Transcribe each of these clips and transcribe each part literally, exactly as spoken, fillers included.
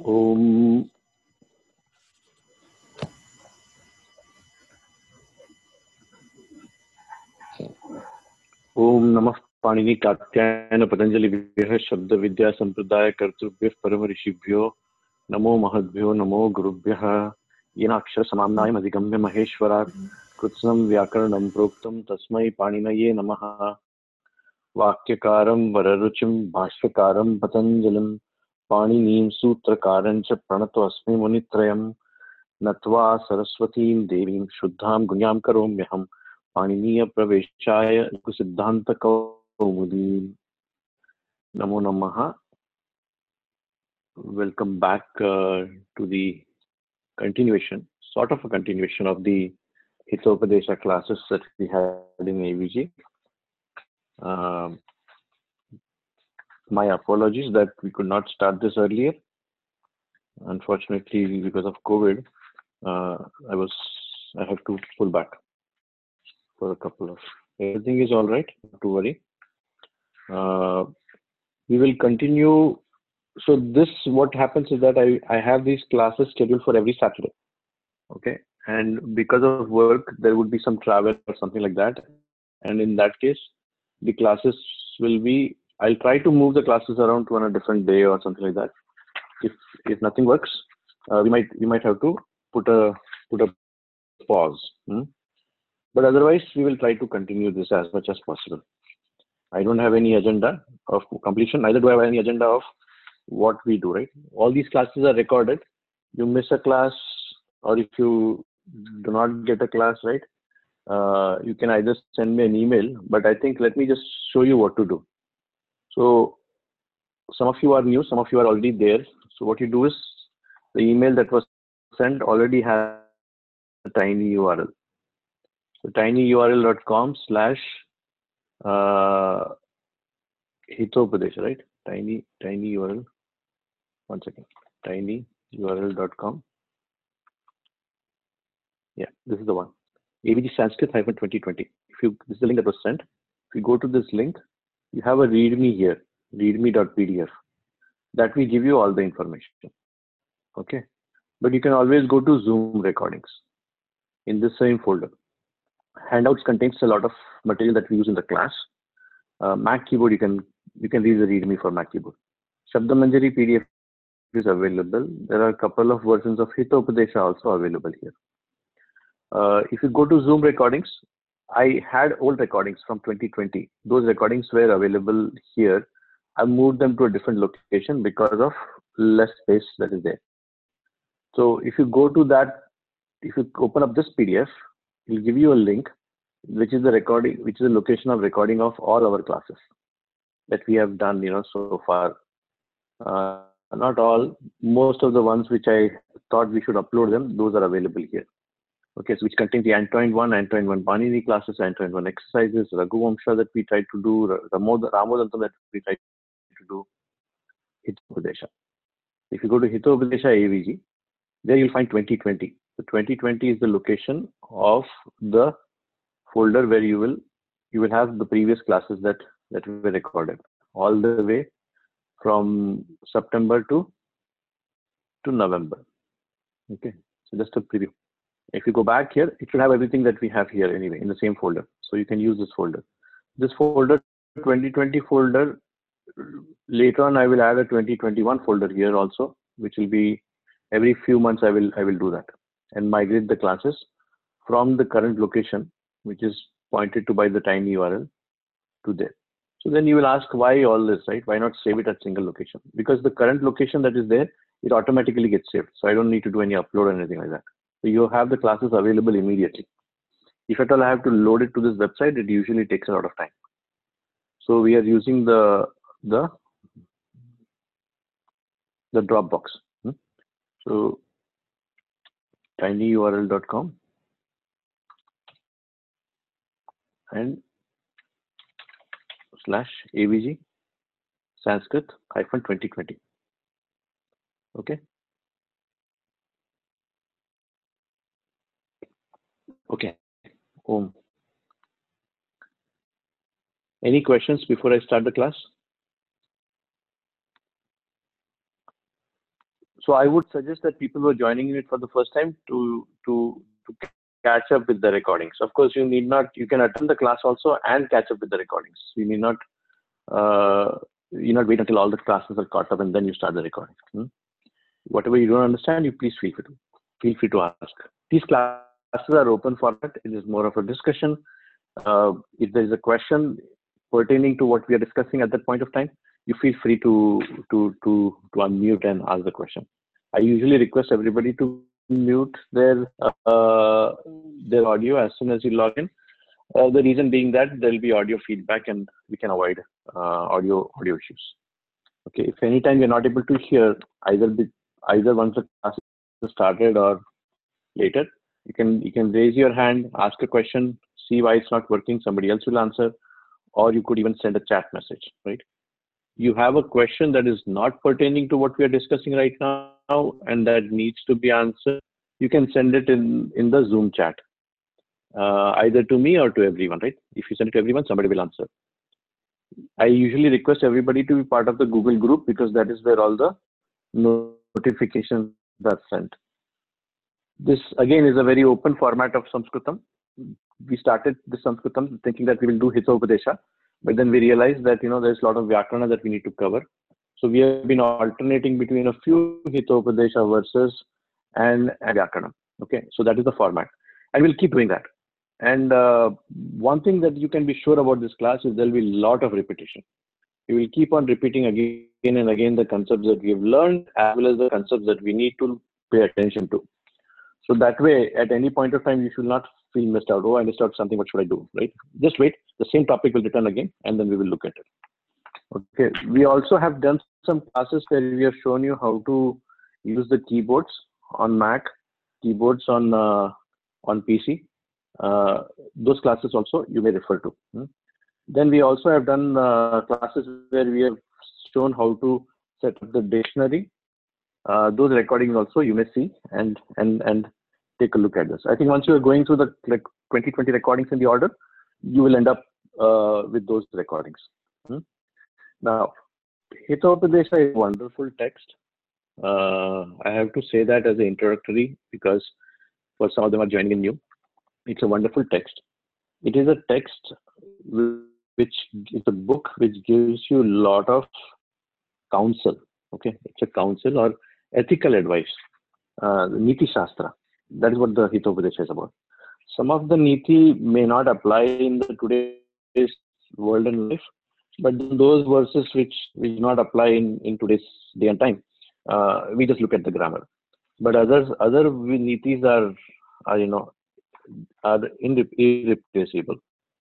Om Om Namah Panini Katyayana Patanjali Vibhyo Shabda Vidya Sampradaya Kartrubhyo Paramarishibhyo Namo Mahadbhyo Namo Gurubhyaha Yenakshara Samamnayam Adhigamya Maheshwara Kutsam Vyakaranam Proktam Tasmai Paninaye Namaha Vakyakaram Vararuchim Bhashvakaram Patanjalim Paninim Sutrakaram Cha Pranato Asmi Munitrayam Natva Saraswatim Devim Shuddham Gunyam Karomyaham Paniniya Praveshaya Siddhanta Kaumudi. Namo Namaha. Welcome back uh, to the continuation, sort of a continuation of the Hitopadesha classes that we had in A V G. Um, my apologies that we could not start this earlier. Unfortunately, because of COVID, uh, I was I have to pull back for a couple of. Everything is all right. Not to worry. Uh, we will continue. So this, what happens is that I, I have these classes scheduled for every Saturday. Okay. And because of work, there would be some travel or something like that. And in that case, the classes will be, I'll try to move the classes around to on a different day or something like that. If if nothing works, uh, we might we might have to put a put a pause. Hmm? But otherwise, we will try to continue this as much as possible. I don't have any agenda of completion. Neither do I have any agenda of what we do. Right? All these classes are recorded. You miss a class, or if you do not get a class, right? Uh, you can either send me an email. But I think let me just show you what to do. So some of you are new, some of you are already there. So what you do is the email that was sent already has a tiny U R L. So tinyurl.com slash uh, Hitopadesha, right? Tiny tiny U R L. One second. tinyurl.com. Yeah, this is the one. A V G Sanskrit twenty twenty. If you this is the link that was sent. If you go to this link, you have a README here, readme.pdf. That will give you all the information. Okay. But you can always go to Zoom recordings in this same folder. Handouts contains a lot of material that we use in the class. Uh, Mac keyboard, you can you can read the README for Mac keyboard. Shabdamanjari P D F is available. There are a couple of versions of Hitopadesha also available here. Uh, if you go to Zoom recordings, I had old recordings from twenty twenty. Those recordings were available here. I moved them to a different location because of less space that is there. So if you go to that, if you open up this P D F, it will give you a link, which is the recording, which is the location of recording of all our classes that we have done, you know, so far. Uh, not all, most of the ones which I thought we should upload them, those are available here. Okay, so which contains the Antoine one, Antoine one Panini classes, Antoine one exercises, Raghuvamsha that we tried to do, Ramodantam that we tried to do, Hitopadesha. If you go to Hitopadesha A V G, there you'll find twenty twenty. So twenty twenty is the location of the folder where you will you will have the previous classes that that were recorded all the way from September to to November. Okay, so just a preview. If you go back here, it should have everything that we have here anyway in the same folder. So you can use this folder. This folder, twenty twenty folder. Later on, I will add a twenty twenty-one folder here also, which will be every few months. I will I will do that and migrate the classes from the current location, which is pointed to by the tiny U R L, to there. So then you will ask why all this, right? Why not save it at single location? Because the current location that is there, it automatically gets saved. So I don't need to do any upload or anything like that. So you have the classes available immediately. If at all I have to load it to this website, it usually takes a lot of time. So we are using the the the Dropbox. Hmm? So tinyurl dot com and slash A V G Sanskrit hyphen twenty twenty. Okay. Okay. Om. Any questions before I start the class? so I would suggest that people who are joining it for the first time to to to catch up with the recordings. Of course, you need not. You can attend the class also and catch up with the recordings. You need not. Uh, you not wait until all the classes are caught up and then you start the recording. Hmm? Whatever you don't understand, you please feel free to feel free to ask. These classes are open format. It is more of a discussion. Uh, if there is a question pertaining to what we are discussing at that point of time, you feel free to to to to unmute and ask the question. I usually request everybody to mute their uh, their audio as soon as you log in. Uh, the reason being that there will be audio feedback and we can avoid uh, audio audio issues. Okay, if anytime you're not able to hear either be, either once the class is started or later, you can you can raise your hand, ask a question, see why it's not working. Somebody else will answer, or you could even send a chat message. Right? You have a question that is not pertaining to what we are discussing right now and that needs to be answered. You can send it in in the Zoom chat. Uh, either to me or to everyone, right? If you send it to everyone, somebody will answer. I usually request everybody to be part of the Google group because that is where all the notifications are sent. This again is a very open format of Sanskritam. We started the Sanskritam thinking that we will do Hitopadesha, but then we realized that you know there's a lot of Vyakarana that we need to cover. So we have been alternating between a few Hitopadesha verses and, and Vyakarana. Okay, so that is the format, and we'll keep doing that. And uh, one thing that you can be sure about this class is there will be a lot of repetition. We will keep on repeating again and again the concepts that we have learned as well as the concepts that we need to pay attention to. So that way, at any point of time, you should not feel missed out. Oh, I missed out something. What should I do? Right? Just wait. The same topic will return again, and then we will look at it. Okay. We also have done some classes where we have shown you how to use the keyboards on Mac, keyboards on uh, on P C. Uh, those classes also you may refer to. Hmm? Then we also have done uh, classes where we have shown how to set up the dictionary. Uh, those recordings also you may see and and and take a look at this. I think once you are going through the like twenty twenty recordings in the order, you will end up uh, with those recordings. Hmm? Now, Hitopadesha is a wonderful text. Uh, I have to say that as an introductory because for some of them are joining in new. It's a wonderful text. It is a text which is a book which gives you a lot of counsel. Okay, it's a counsel or ethical advice. Uh, Niti Shastra. That is what the Hitopadesha is about. Some of the Niti may not apply in the today's world and life, but those verses which will not apply in, in today's day and time, uh, we just look at the grammar. But others, other Nitis are, are you know, are irreplaceable.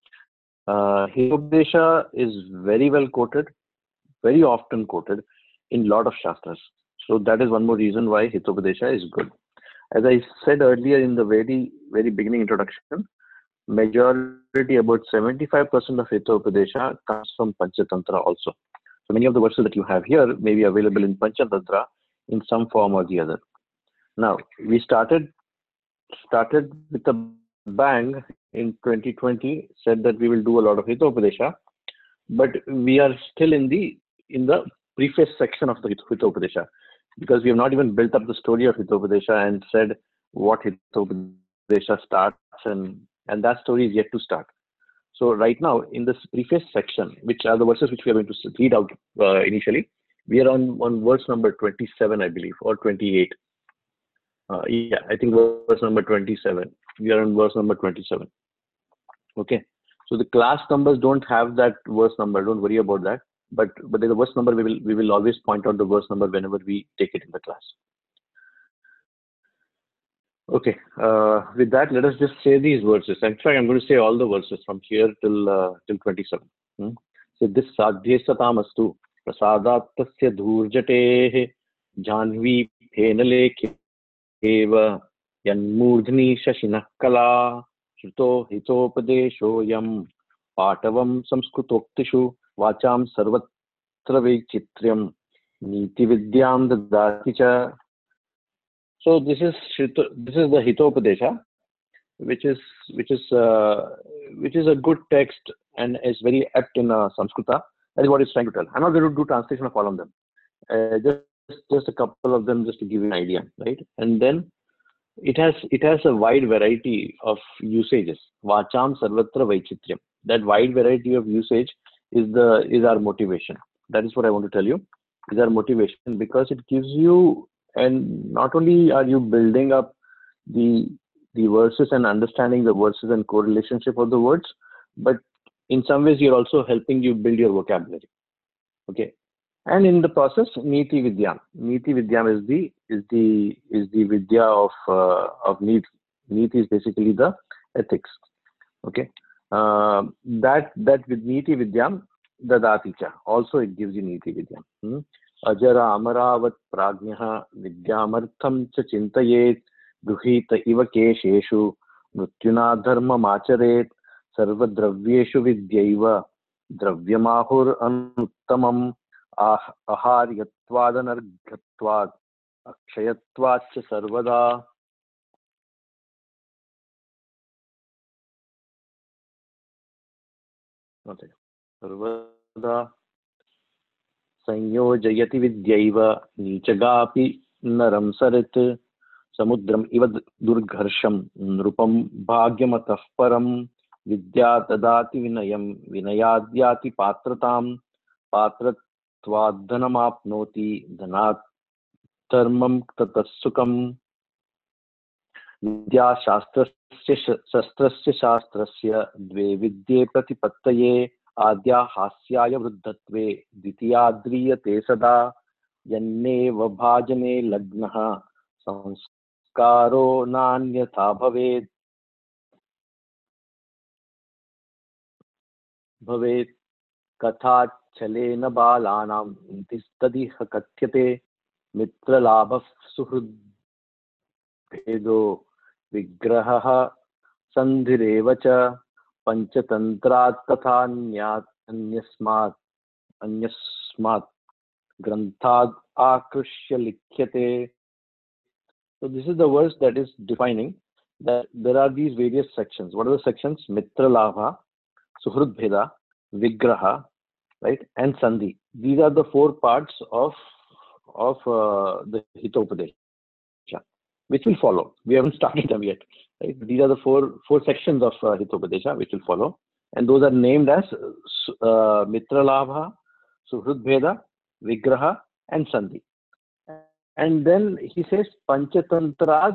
Uh, Hitopadesha is very well quoted, very often quoted in a lot of Shastras. So that is one more reason why Hitopadesha is good. As I said earlier in the very, very beginning introduction, majority, about seventy-five percent of Hitopadesha comes from Panchatantra also. So many of the verses that you have here may be available in Panchatantra in some form or the other. Now, we started started with a bang in twenty twenty, said that we will do a lot of Hitopadesha, but we are still in the in the preface section of the Hitopadesha because we have not even built up the story of Hitopadesha and said what Hitopadesha starts, and and that story is yet to start. So right now in this preface section, which are the verses which we are going to read out uh, initially, we are on, on verse number twenty-seven, I believe, or twenty-eight. Uh, yeah, I think verse number twenty-seven. We are on verse number twenty-seven. Okay. So the class numbers don't have that verse number. Don't worry about that. But but there's a verse number. We will we will always point out the verse number whenever we take it in the class. Okay. Uh, with that, let us just say these verses. In fact, I'm going to say all the verses from here till uh, till twenty-seven. Hmm? So this sadhye satamastu prasadatasya dhurjate janvi phenalekhe eva yanmurdhni shashina kala shruto hitopadesho yam patavam samskutoktishu vacham sarvatra vaichitriam niti vidyam dadati cha. So this is this is the Hitopadesha, which is which is uh, which is a good text and is very apt in uh, Samskrita. That is what it's trying to tell. I'm not going to do translation of all of them. Uh, just just a couple of them just to give you an idea, right? And then it has it has a wide variety of usages. Vacham sarvatra vaichityam. That wide variety of usage is the is our motivation. That is what I want to tell you. Is our motivation, because it gives you, and not only are you building up the the verses and understanding the verses and correlationship of the words, but in some ways you're also helping you build your vocabulary. Okay. And in the process, Niti Vidyam. Niti Vidyam is the is the is the Vidya of uh, of Niti. Niti is basically the ethics. Okay. Uh, that that with Niti Vidyam Dadati cha. Also it gives you Niti Vidyam. Hmm? Ajara Amaravat Prajnaha Vidyamartham cha Chintayet Duhita Iva Kesheshu Mrityuna Dharma Macharet Sarva Dravyeshu Vidyaiva Dravyamahur Anuttamam Aharyatvadanarghatvad Akshayatvad cha Sarvada. Okay. Sarvada Sanyojayati Vidyaiva Nichagapi Naram Sarit Samudram Iva Durgharsham Nrupam Bhagyamatah Param Vidya Tadati Vinayam Vinayadyati Patratam Patratvadhanamapnoti Dhanat Dharmam Tatasukam Vidya Shastrasya Shastrasya Shastrasya Dve Vidye Pratipattaye Adya Hasyaya Vruddhatve Ditiyadriyate Sada Yanneva Bhajane Lagnaha Sanskaro Nanyatha Bhavet Bhavet Katha Chalena Balanam Intistadiha Katyate Mitra Labha Suhrud Bhedo Vigraha Sandhirevacha Panchatantrat Tathanyat Anyasmat Anyasmat Granthad Akrushya Likhyate. So this is the verse that is defining that there are these various sections. What are the sections? Mitra Labha, Suhrud Bheda, Vigraha, right, and Sandhi. These are the four parts of of uh, the Hitopadesha, which will follow. We haven't started them yet. Right? These are the four four sections of uh, Hitopadesha which will follow, and those are named as uh, Mitra Labha, Suhrud Bheda, Vigraha, and Sandhi. And then he says Panchatantra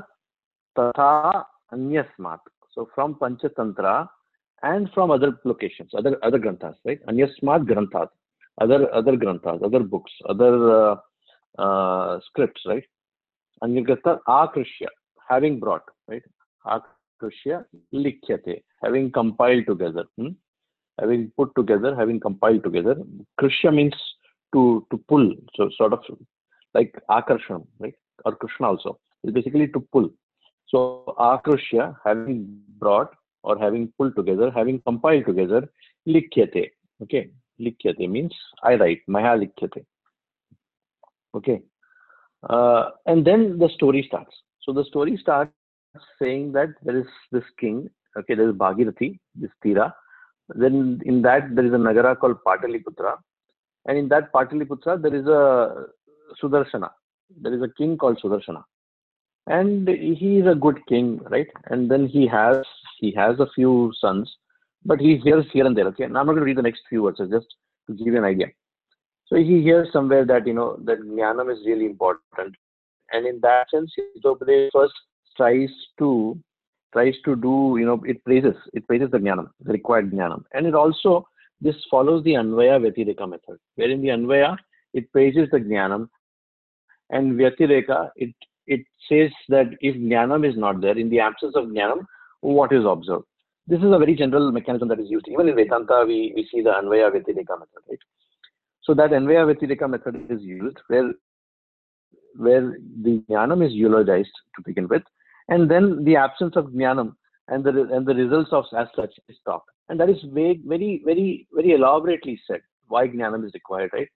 Tatha Anyasmat. So from Panchatantra and from other locations, other other granthas, right? Anyasmat granthas, other other granthas, other books, other uh, uh, scripts, right? Anyagata Akrushya, having brought, right? Akrushya Likhyate, having compiled together, hmm? having put together, having compiled together. Krishya means to to pull, so sort of like Akarshan, right? Or Krishna also. It's basically to pull. So Akrushya, having brought or having pulled together, having compiled together, Likhyate. Okay, Likhyate means I write, Maya Likhyate. Okay. Uh, and then the story starts. So the story starts saying that there is this king, okay, there is Bhagirathi, this Tira. Then in that there is a Nagara called Pataliputra. And in that Pataliputra there is a Sudarshana. There is a king called Sudarshana. And he is a good king, right? And then he has he has a few sons, but he hears here and there. Okay, now I'm not going to read the next few verses, just to give you an idea. So he hears somewhere that, you know, that Jnanam is really important. And in that sense, Hitopadesha first tries to tries to do, you know, it praises, it praises the Jnanam, the required Jnanam. And it also, this follows the Anvaya Vyatireka method, where in the Anvaya, it praises the Jnanam, and Vyatireka, it, it says that if Jnanam is not there, in the absence of Jnanam, what is observed? This is a very general mechanism that is used. Even in Vedanta, we, we see the Anvaya Vyatireka method, right? So that Anvaya Vyatireka method is used where, where the Jnanam is eulogized to begin with, and then the absence of Jnanam and the, and the results of as such is talked. And that is very, very, very, very elaborately said, why Jnanam is required, right?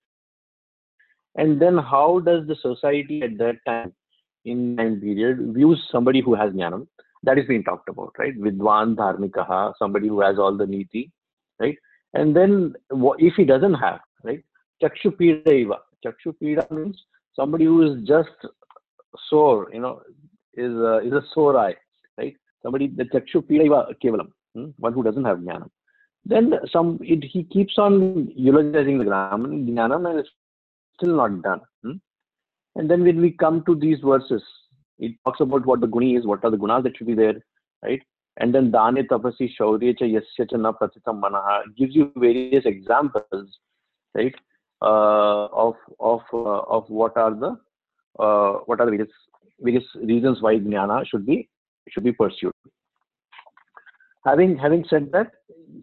And then how does the society at that time, in time period, views somebody who has Jnanam? That is being talked about, right? Vidwan Dharmikaha, somebody who has all the Niti, right? And then if he doesn't have, right? Chakshupida Iva. Chakshupida means Somebody who is just sore, you know, is a, is a sore eye, right? Somebody, the chakshu pidaiva kevalam, hmm? one who doesn't have jnanam. Then some, it, he keeps on eulogizing the jnanam and it's still not done. Hmm? And then when we come to these verses, it talks about what the guni is, what are the gunas that should be there, right? And then dane tapasi shaurye cha yasya cha na pratitam manaha gives you various examples, right? Uh, of of uh, of what are the uh, what are the various various reasons why jnana should be should be pursued. Having having said that,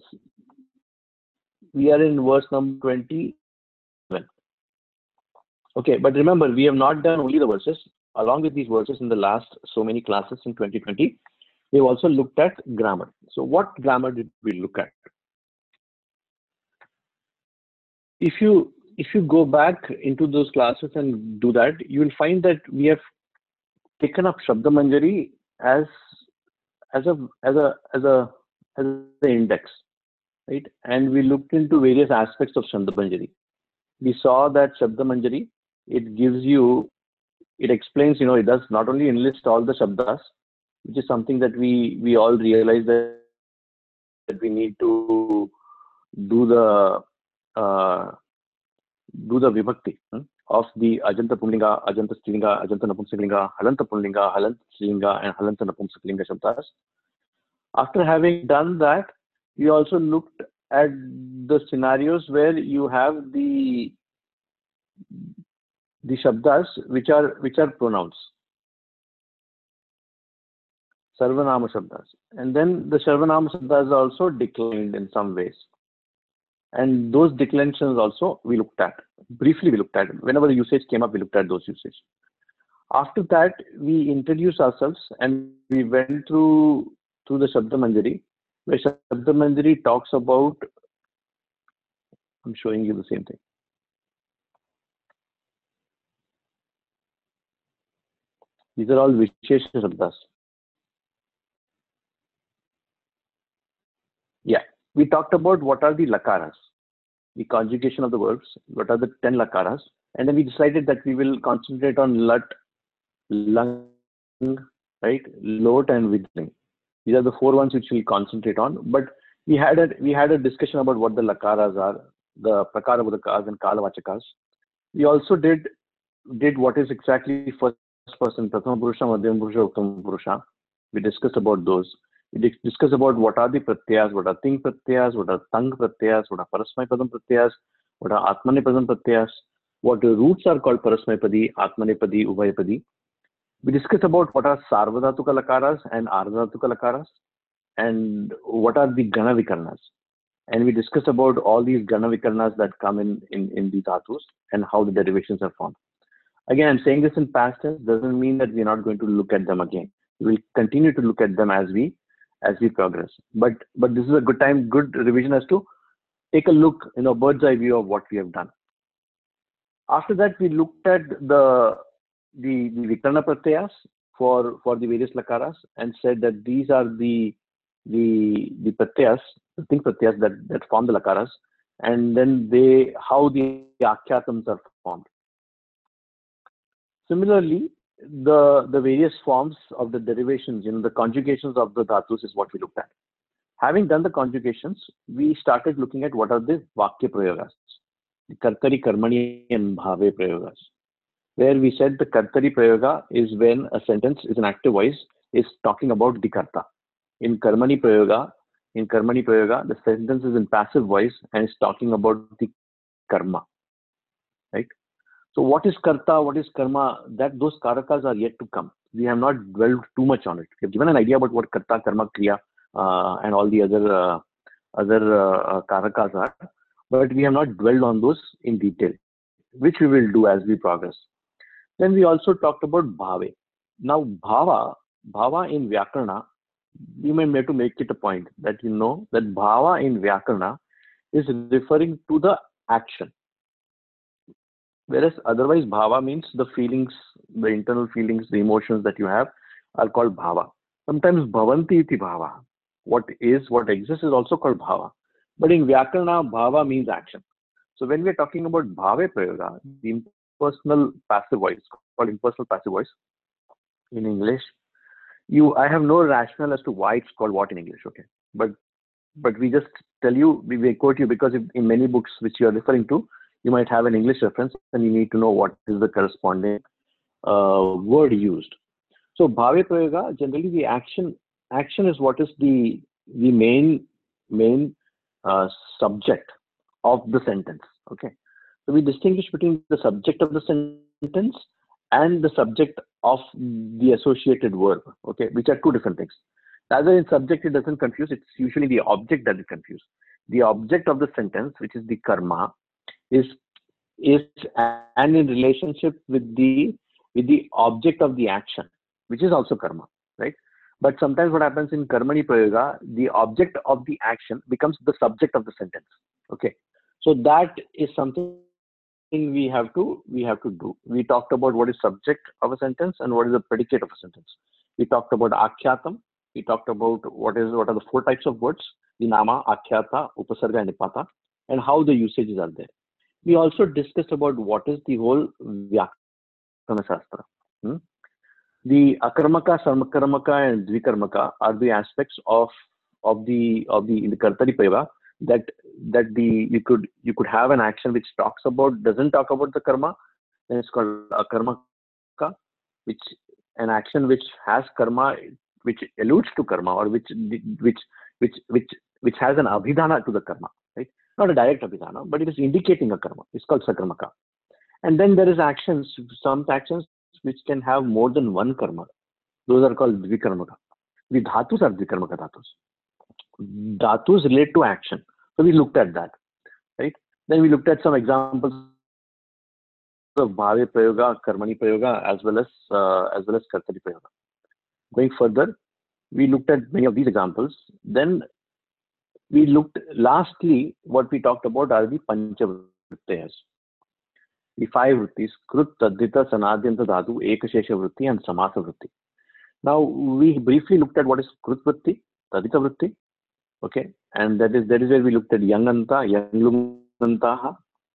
we are in verse number twenty-seven. Okay, but remember, we have not done only the verses. Along with these verses, in the last so many classes in twenty twenty, we have also looked at grammar. So what grammar did we look at? If you if you go back into those classes and do that, you will find that we have taken up Shabda Manjari as as a as a as a as an index, right? And we looked into various aspects of Shabda Manjari. We saw that Shabda Manjari, it gives you, it explains, you know, it does not only enlist all the Shabdas, which is something that we we all realize that, that we need to do the uh, do the vibhakti hmm, of the Ajanta Pumlinga, Ajanta Strilinga, Ajanta Napumsaklinga, Halanta Pumlinga, Halanta Strilinga, and Halanta Napumsaklinga Shabdas. After having done that, we also looked at the scenarios where you have the the Shabdas which are which are pronouns, Sarvanama Shabdas, and then the Sarvanama Shabdas are also declined in some ways. And those declensions also we looked at. Briefly we looked at. Whenever the usage came up, we looked at those usage. After that, we introduced ourselves and we went through through the Shabda Manjari, where Shabda Manjari talks about, I'm showing you the same thing. These are all Vishesha Shabdas. Yeah, we talked about what are the lakaras, the conjugation of the verbs, what are the ten lakaras, and then we decided that we will concentrate on lat, lung, right, lot, and vidling. These are the four ones which we'll concentrate on. But we had a we had a discussion about what the lakaras are, the prakara bodhakas and kalavachakas. We also did did what is exactly first person, prathama purusha, madhyama purusha, uttama purusha. We discussed about those. We discuss about what are the pratyas, what are ting pratyas, what are tang pratyas, what are parasmay padam pratyas, what are atmanepadam pratyas, what the roots are called parasmayapadi, atmanepadi, ubhayapadi. We discussed about what are sarvadhatuka lakaras and ardhatuka lakaras, and what are the gana vikarnas. And we discussed about all these gana vikarnas that come in, in, in the dhatus and how the derivations are formed. Again, I'm saying this in past tense, doesn't mean that we're not going to look at them again. We'll continue to look at them as we as we progress. But but this is a good time, good revision as to take a look, you know, bird's eye view of what we have done. After that, we looked at the the, the Vikarna Pratyas for for the various lakaras and said that these are the the the pratyas, the think pratyas that that form the lakaras, and then they how the akhyatams are formed. Similarly, the the various forms of the derivations, you know, the conjugations of the dhatus is what we looked at. Having done the conjugations, we started looking at what are the vakya prayogas, the kartari, karmani, and bhave prayogas, where we said the kartari prayoga is when a sentence is an active voice is talking about the karta. In karmani prayoga, in karmani prayoga, the sentence is in passive voice and is talking about the karma, right? So what is karta, what is karma, that those karakas are yet to come. We have not dwelled too much on it. We have given an idea about what karta, karma, kriya, uh, and all the other uh, other uh, karakas are, but we have not dwelled on those in detail, which we will do as we progress. Then we also talked about bhave. Now bhava, bhava in Vyakarna, you may have to make it a point that you know that bhava in Vyakarna is referring to the action. Whereas otherwise bhava means the feelings, the internal feelings, the emotions that you have are called bhava. Sometimes bhavanti iti bhava. What is, what exists is also called bhava. But in Vyakarna, bhava means action. So when we are talking about bhave prayoga, the impersonal passive voice, called impersonal passive voice in English. You, I have no rationale as to why it's called what in English, okay? But but we just tell you, we, we quote you because if, in many books which you are referring to, you might have an English reference and you need to know what is the corresponding uh, word used. So bhave prayoga, generally the action action is what is the the main main uh, subject of the sentence. Okay, so we distinguish between the subject of the sentence and the subject of the associated verb. Okay, which are two different things. Rather in subject, it doesn't confuse. It's usually the object that it confuses. The object of the sentence, which is the karma, is is and in relationship with the with the object of the action, which is also karma, right? But sometimes what happens in karmani prayoga, the object of the action becomes the subject of the sentence. Okay, so that is something we have to we have to do. We talked about what is subject of a sentence and what is the predicate of a sentence. We talked about akyatam. We talked about what is what are the four types of words: the nama, akhyata, upasarga, and nipata, and how the usages are there. We also discussed about what is the whole Vyakarana Shastra. Hmm? The akarmaka, sarmakarmaka, and dvikarmaka are the aspects of of the of the in the Kartari Prayoga that that the you could you could have an action which talks about doesn't talk about the karma, then it's called akarmaka, which an action which has karma, which alludes to karma, or which which which which which has an abhidhana to the karma, right? Not a direct abhidhana, but it is indicating a karma. It's called sakarmaka. And then there is actions, some actions which can have more than one karma. Those are called dvikarmaka. The dhatus are dvikarmaka dhatus. Dhatus relate to action. So we looked at that, right? Then we looked at some examples of bhave prayoga, karmani prayoga, as well as uh, as well as kartari prayoga. Going further, we looked at many of these examples. Then we looked, lastly, what we talked about are the panchavrittiyas. The five vrittis: krut, tadhita, sanadyanta dhatu, ekashesha vritti, and samasa vritti. Now, we briefly looked at what is krut vritti, tadhita vritti, okay, and that is that is where we looked at yanganta, yanglungantaha,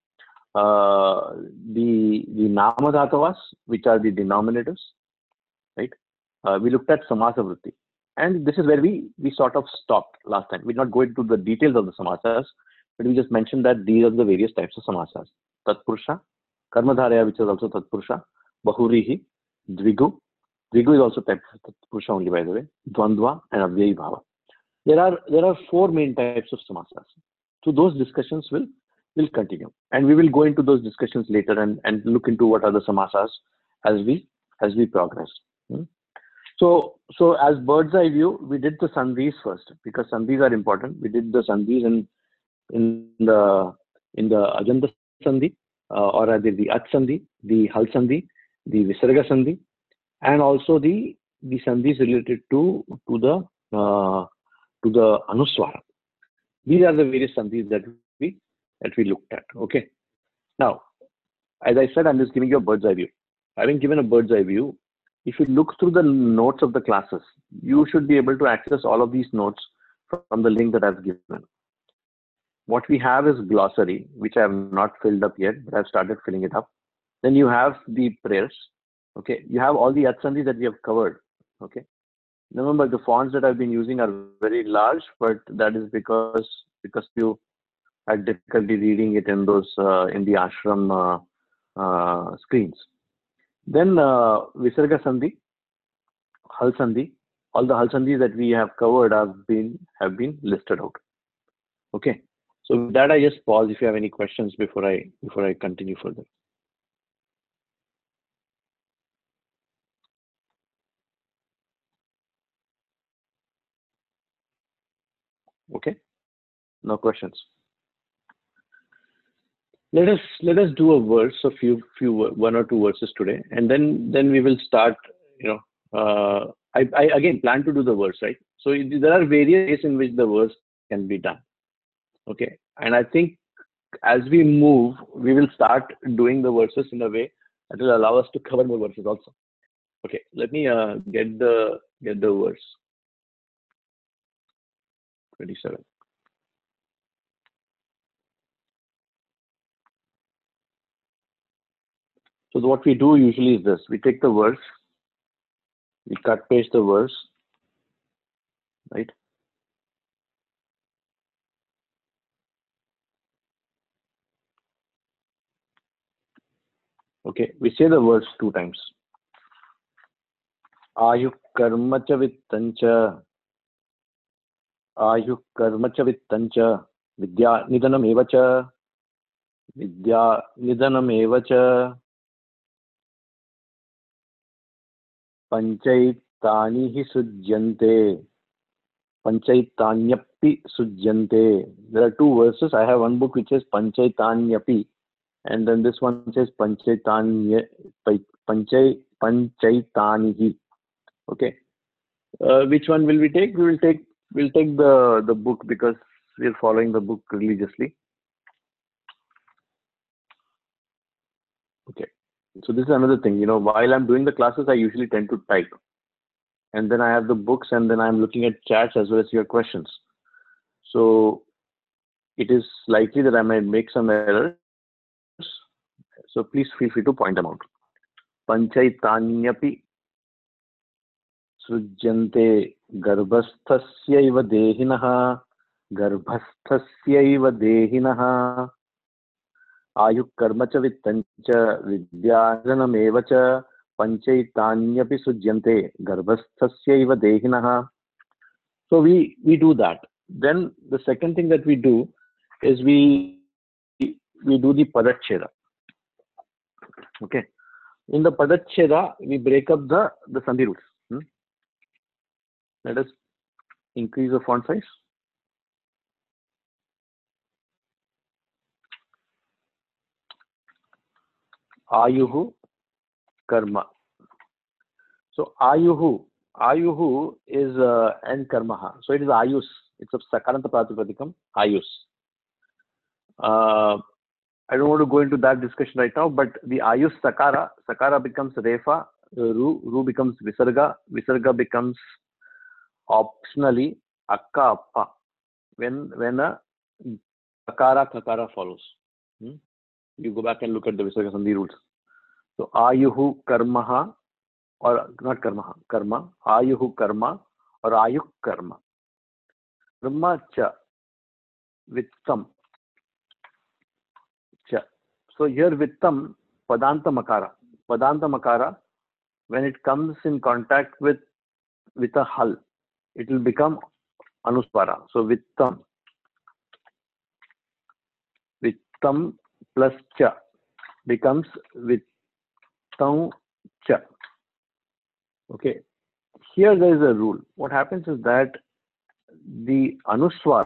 uh, the the namadhatavas, which are the denominatives, right? Uh, we looked at samasa vritti. And this is where we, we sort of stopped last time. We did not go into the details of the samasas, but we just mentioned that these are the various types of samasas. Tatpurusha, Karmadharaya, which is also Tatpurusha, Bahurihi, Dvigu. Dvigu is also type of Tatpurusha only, by the way, Dvandva, and Avyayi Bhava. There are, there are four main types of samasas. So those discussions will, will continue. And we will go into those discussions later and, and look into what are the samasas as we, as we progress. Hmm? So, so as bird's eye view, we did the sandhis first because sandhis are important. We did the sandhis in in the in the ajanta sandhi, uh, or rather the at sandhi, the hal sandhi, the visarga sandhi, and also the the sandhis related to to the uh, to the anuswara. These are the various sandhis that we that we looked at. Okay. Now, as I said, I'm just giving you a bird's eye view. Having given a bird's eye view, if you look through the notes of the classes, you should be able to access all of these notes from the link that I've given. What we have is glossary, which I have not filled up yet, but I've started filling it up. Then you have the prayers. Okay, you have all the atsandhis that we have covered. Okay, remember the fonts that I've been using are very large, but that is because because you had difficulty reading it in those uh, in the ashram uh, uh, screens. Then uh, Visarga Sandhi, Hal Sandhi, all the Hal Sandhis that we have covered have been have been listed out. Okay, so with that I just pause if you have any questions before I before I continue further. Okay, no questions. Let us let us do a verse, a few few one or two verses today, and then then we will start. You know, uh, I, I again plan to do the verse, right? So there are various ways in which the verse can be done. Okay, and I think as we move, we will start doing the verses in a way that will allow us to cover more verses also. Okay, let me uh, get the get the verse. twenty-seven. So what we do usually is this: we take the words, we cut paste the words, right? Okay, we say the words two times. Ayuh karma cha vittancha. Ayuh karma cha vittancha. Vidya nidanam eva cha. Vidya nidanam eva cha. Panchaitani hi sujjante. Panchaitanyapi sujjante. There are two verses. I have one book which says Panchaitanyapi, and then this one says Panchaitanya, Panchai, Panchaitanihi. Okay. Uh, which one will we take? We will take we'll take the the book because we are following the book religiously. Okay. So this is another thing. You know, while I'm doing the classes, I usually tend to type, and then I have the books, and then I'm looking at chats as well as your questions. So it is likely that I might make some errors. So please feel free to point them out. Panchaitanyapi sujjante garbhasthasya dehinaha. Garbhasthasya dehinaha. Ayuh karma cha vittancha vidyanam eva cha panchaitanyapi sujjante garbhasthasya dehinaha. So we we do that. Then the second thing that we do is we we do the padacheda. Okay. In the padacheda, we break up the the sandhi roots. Hmm? Let us increase the font size. Ayuhu karma. So ayuhu, ayuhu is uh, and karmaha. So it is ayus. It's a sakaranta pratipadikam, ayus. Uh, I don't want to go into that discussion right now, but the ayus sakara, sakara becomes refa, ru, ru becomes visarga, visarga becomes optionally akka appa when when a kakara kakara follows. Hmm? You go back and look at the visarga sandhi roots. So ayuhu karmaha, or not karma, karma, ayuhu karma, or ayuh karma. Karma cha, vittam cha. So here vittam, padanta makara. Padanta makara, when it comes in contact with, with a hal, it will become anuswara. So vittam, vittam plus cha becomes vittam cha. Okay. Here there is a rule. What happens is that the anuswara,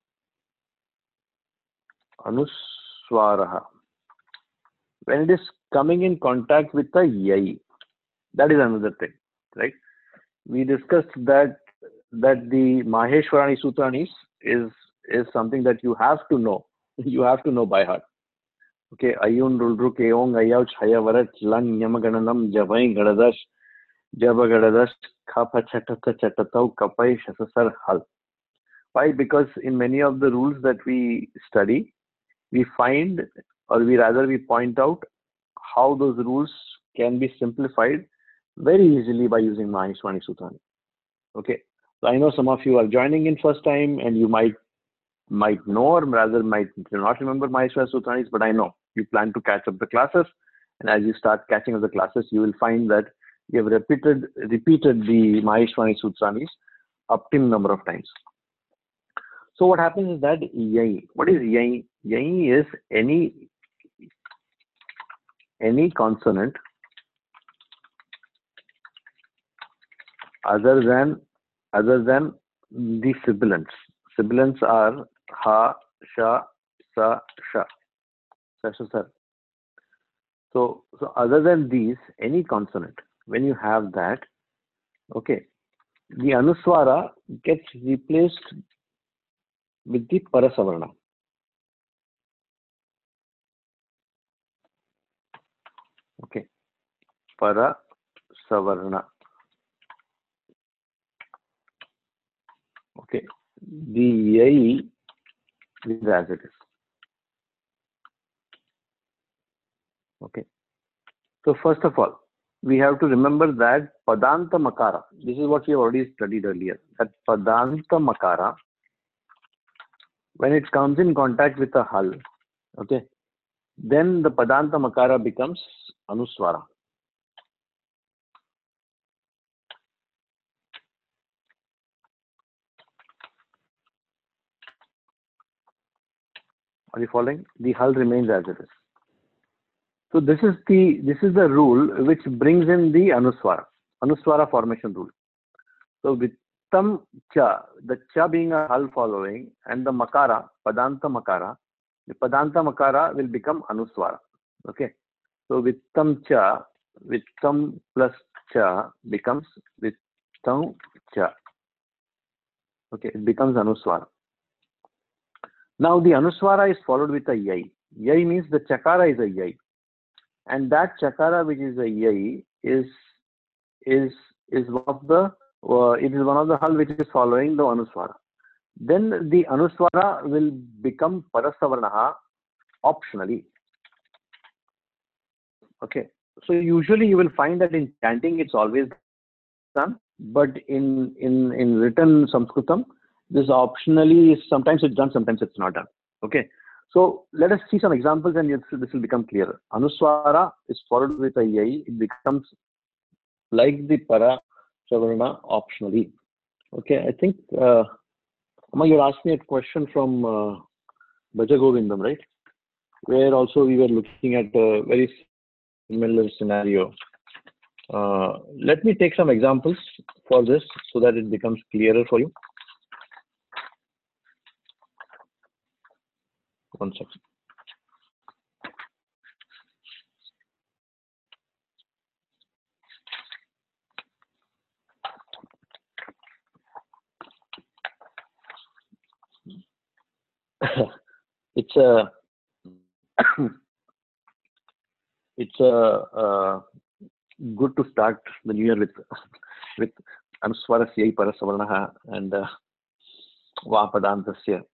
anuswaraha, when it is coming in contact with the yai, that is another thing, right? We discussed that that the Maheshwarani Sutranis is is something that you have to know. You have to know by heart. Okay, ayun rulru keong ayau chaya varat lan nyamagananam javai gadadas jabagadadas khapa chatata chatatau kapai shasasar hal. Why? Because in many of the rules that we study, we find, or we rather we point out how those rules can be simplified very easily by using Maheshwarani Sutrani. Okay, so I know some of you are joining in first time, and you might might know, or rather might not remember Maheshwarani Sutranis, but I know you plan to catch up the classes, and as you start catching up the classes, you will find that you have repeated repeated the Maheshwarani Sutranis up to number of times. So what happens is that yai. What is yai? Yai is any any consonant other than other than the sibilants. Sibilants are ha, sha, sa, sha, sa, sha, sa. So so other than these, any consonant, when you have that, okay, the anuswara gets replaced with the parasavarna. Okay, parasavarna. Okay, the yai is as it is. Okay, So first of all, we have to remember that Padanta Makara, this is what we have already studied earlier, that Padanta Makara, when it comes in contact with a Hal, okay, then the Padanta Makara becomes Anuswara. Are you following? The Hal remains as it is. So this is the this is the rule which brings in the Anuswara, Anuswara formation rule. So Vittam Cha, the Cha being a Hal following, and the Makara, Padanta Makara, the Padanta Makara will become Anuswara. Okay. So Vittam Cha, Vittam plus Cha becomes Vittam Cha. Okay, it becomes Anuswara. Now the Anuswara is followed with a Yai. Yai means the Chakara is a Yai. And that Chakara which is a Yai is is is one of the uh, it is one of the Hal which is following the Anuswara. Then the Anuswara will become Parasavarnaha optionally. Okay. So usually you will find that in chanting it's always done, but in in in written Sanskritam, this optionally is sometimes it's done, sometimes it's not done. Okay. So let us see some examples and this will become clearer. Anuswara is followed with a Yai. It becomes like the Para Savarna optionally. Okay, I think, uh, Amma, you asked me a question from uh, Bhaja Govindam, right? Where also we were looking at a very similar scenario. Uh, let me take some examples for this so that it becomes clearer for you. One second. it's a it's a uh, good to start the new year with with Anuswarasya Parasavarnaha and uh, Vapadantasya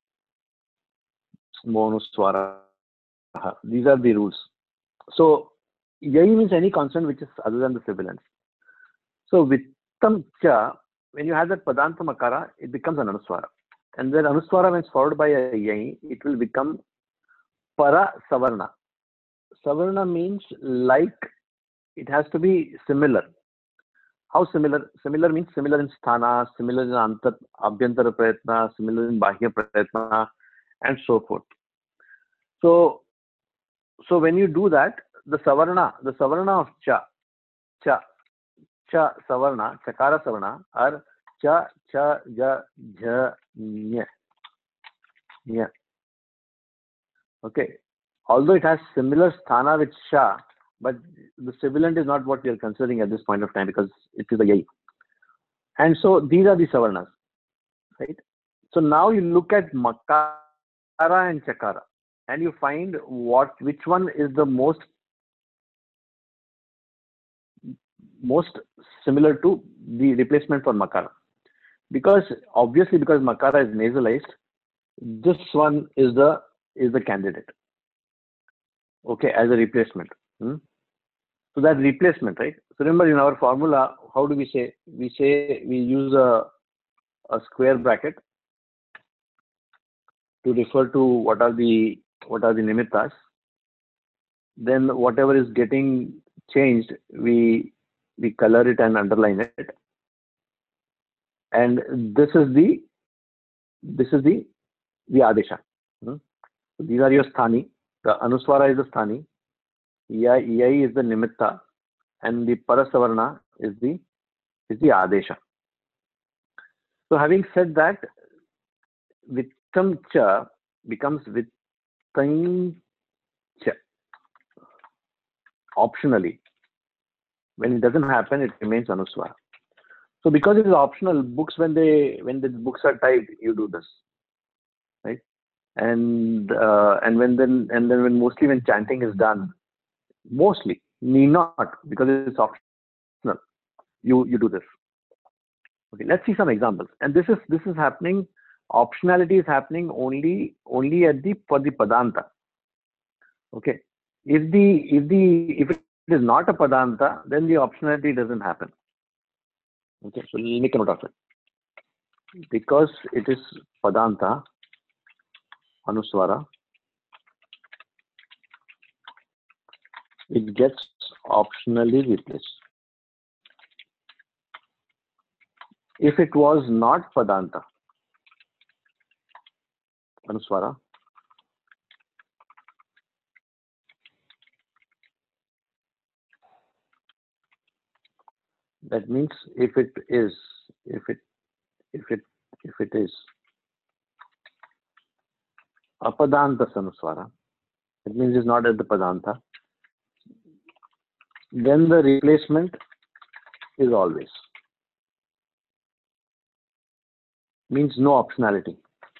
Monuswara. These are the rules. So Yai means any consonant which is other than the sibilants. So Vittam Cha, when you have that Padanta Makara, it becomes an Anuswara. And then Anuswara, when it's followed by a Yai, it will become Para Savarna. Savarna means like, it has to be similar. How similar? Similar means similar in Sthana, similar in Antar, Abhyantara Prayatna, similar in Bahya Prayatna, and so forth. So, so when you do that, the Savarna, the Savarna of Cha, Cha, Cha Savarna, Chakara Savarna are Cha, Cha, Ja, Jha, Nya. Nya. Okay. Although it has similar sthana with Sha, but the sibilant is not what we are considering at this point of time because it is a Yai. And so these are the Savarnas, right? So now you look at Makara and Chakara and you find what, which one is the most, most similar to the replacement for Makara. Because obviously because Makara is nasalized, this one is the, is the candidate. Okay, as a replacement. Hmm? So that replacement, right? So remember in our formula, how do we say? We say we use a, a square bracket to refer to what are the what are the nimittas. Then whatever is getting changed, we we color it and underline it. And this is the this is the the adesha. Hmm? So these are your sthani. The Anuswara is the sthani. Yai, Yai is the nimitta, and the Parasavarna is the is the adesha. So having said that, Vittam Cha becomes Vittam Cha. Optionally. When it doesn't happen, it remains Anuswara. So because it is optional, books when they when the books are typed, you do this, right? And uh, and when then and then when mostly when chanting is done, mostly need not because it's optional. You you do this. Okay, let's see some examples. And this is this is happening. Optionality is happening only only at the for the Padanta. Okay, if the if the if it is not a Padanta, then the optionality doesn't happen. Okay, so make a note of it. Because it is Padanta, Anuswara, it gets optionally replaced. If it was not Padanta, Anuswara, that means if it is, if it, if it, if it is Apadanta Anuswara, it means it's not at the Padanta, then the replacement is always. Means no optionality.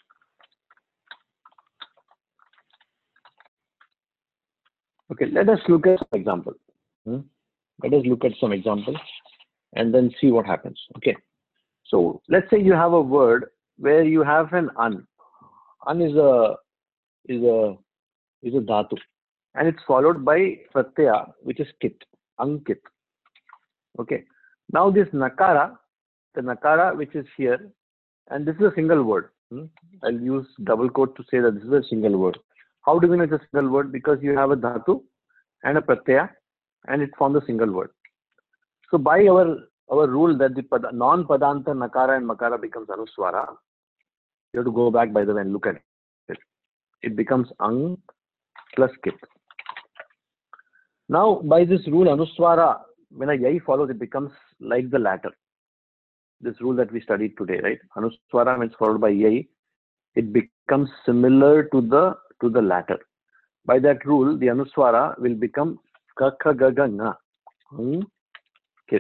Okay, let us look at some example. Hmm? Let us look at some examples and then see what happens. Okay, so let's say you have a word where you have an an. An is a is a is a dhatu, and it's followed by pratyaya, which is kit, ankit. Okay, now this nakara, the nakara which is here, and this is a single word. Hmm? I'll use double quote to say that this is a single word. How do we know it's a single word? Because you have a dhatu and a pratyaya, and it forms a single word. So by our our rule that the non-padanta nakara and makara becomes anuswara, you have to go back, by the way, and look at it. It becomes ang plus kit. Now by this rule, anuswara, when a yai follows, it becomes like the latter. This rule that we studied today, right? Anuswara means followed by yai, it becomes similar to the to the latter. By that rule, the anuswara will become kakha gaga na, hmm, kit.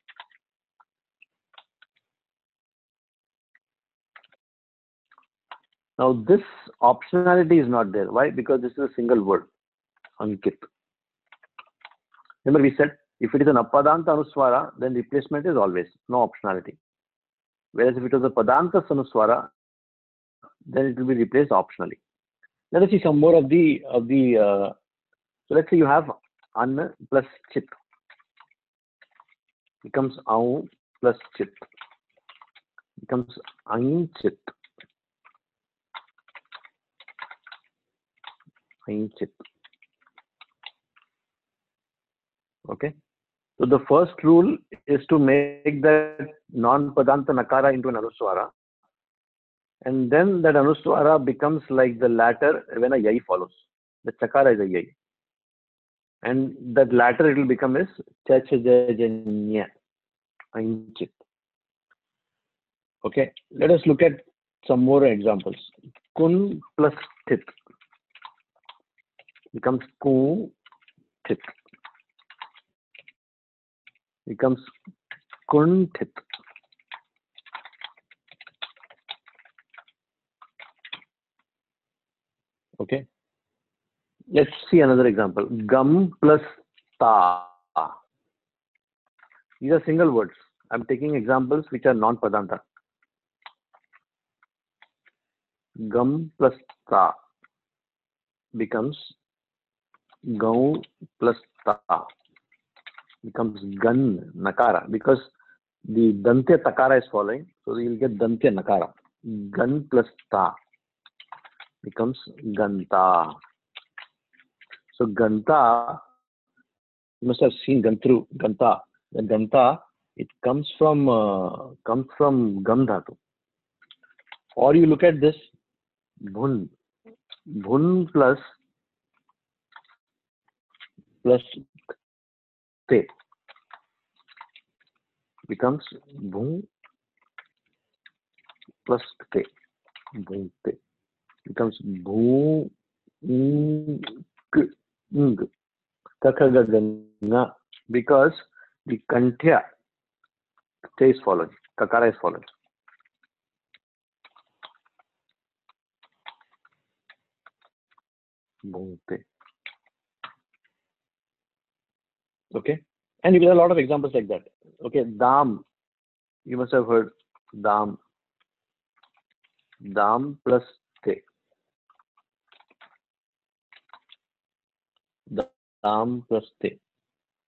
Now this optionality is not there. Why? Because this is a single word, ankit. Remember we said if it is an apadanta anuswara, then replacement is always, no optionality. Whereas if it was a padanta anuswara, then it will be replaced optionally. Let us see some more of the of the. Uh, so let's say you have an plus chit becomes au plus chit becomes ain chit. Ain chit. Okay. So the first rule is to make that non-padanta nakara into an anuswara, and then that anuswara becomes like the latter when a yai follows. The chakara is a yai, and that latter it will become is chachajanya, ainchit. Okay, let us look at some more examples. Kun plus tit becomes ku tit. Becomes kunthit. Okay. Let's see another example. Gum plus ta. These are single words. I'm taking examples which are non-padanta. Gum plus ta becomes gau plus ta. Becomes gan nakara, because the dantya takara is following, so you will get dantya nakara. Gan plus ta becomes ganta. So ganta, you must have seen gantru, ganta. The ganta, it comes from uh, comes from gam dhatu. Or you look at this bhun, bhun plus plus te becomes bhun plus te. Bhun te becomes bhu ng ng kakagagana, because the kanthya te is followed, kakara is followed. Bhun te. Okay, and you get a lot of examples like that. Okay, dam, you must have heard dam. Dam plus te. Dam plus te.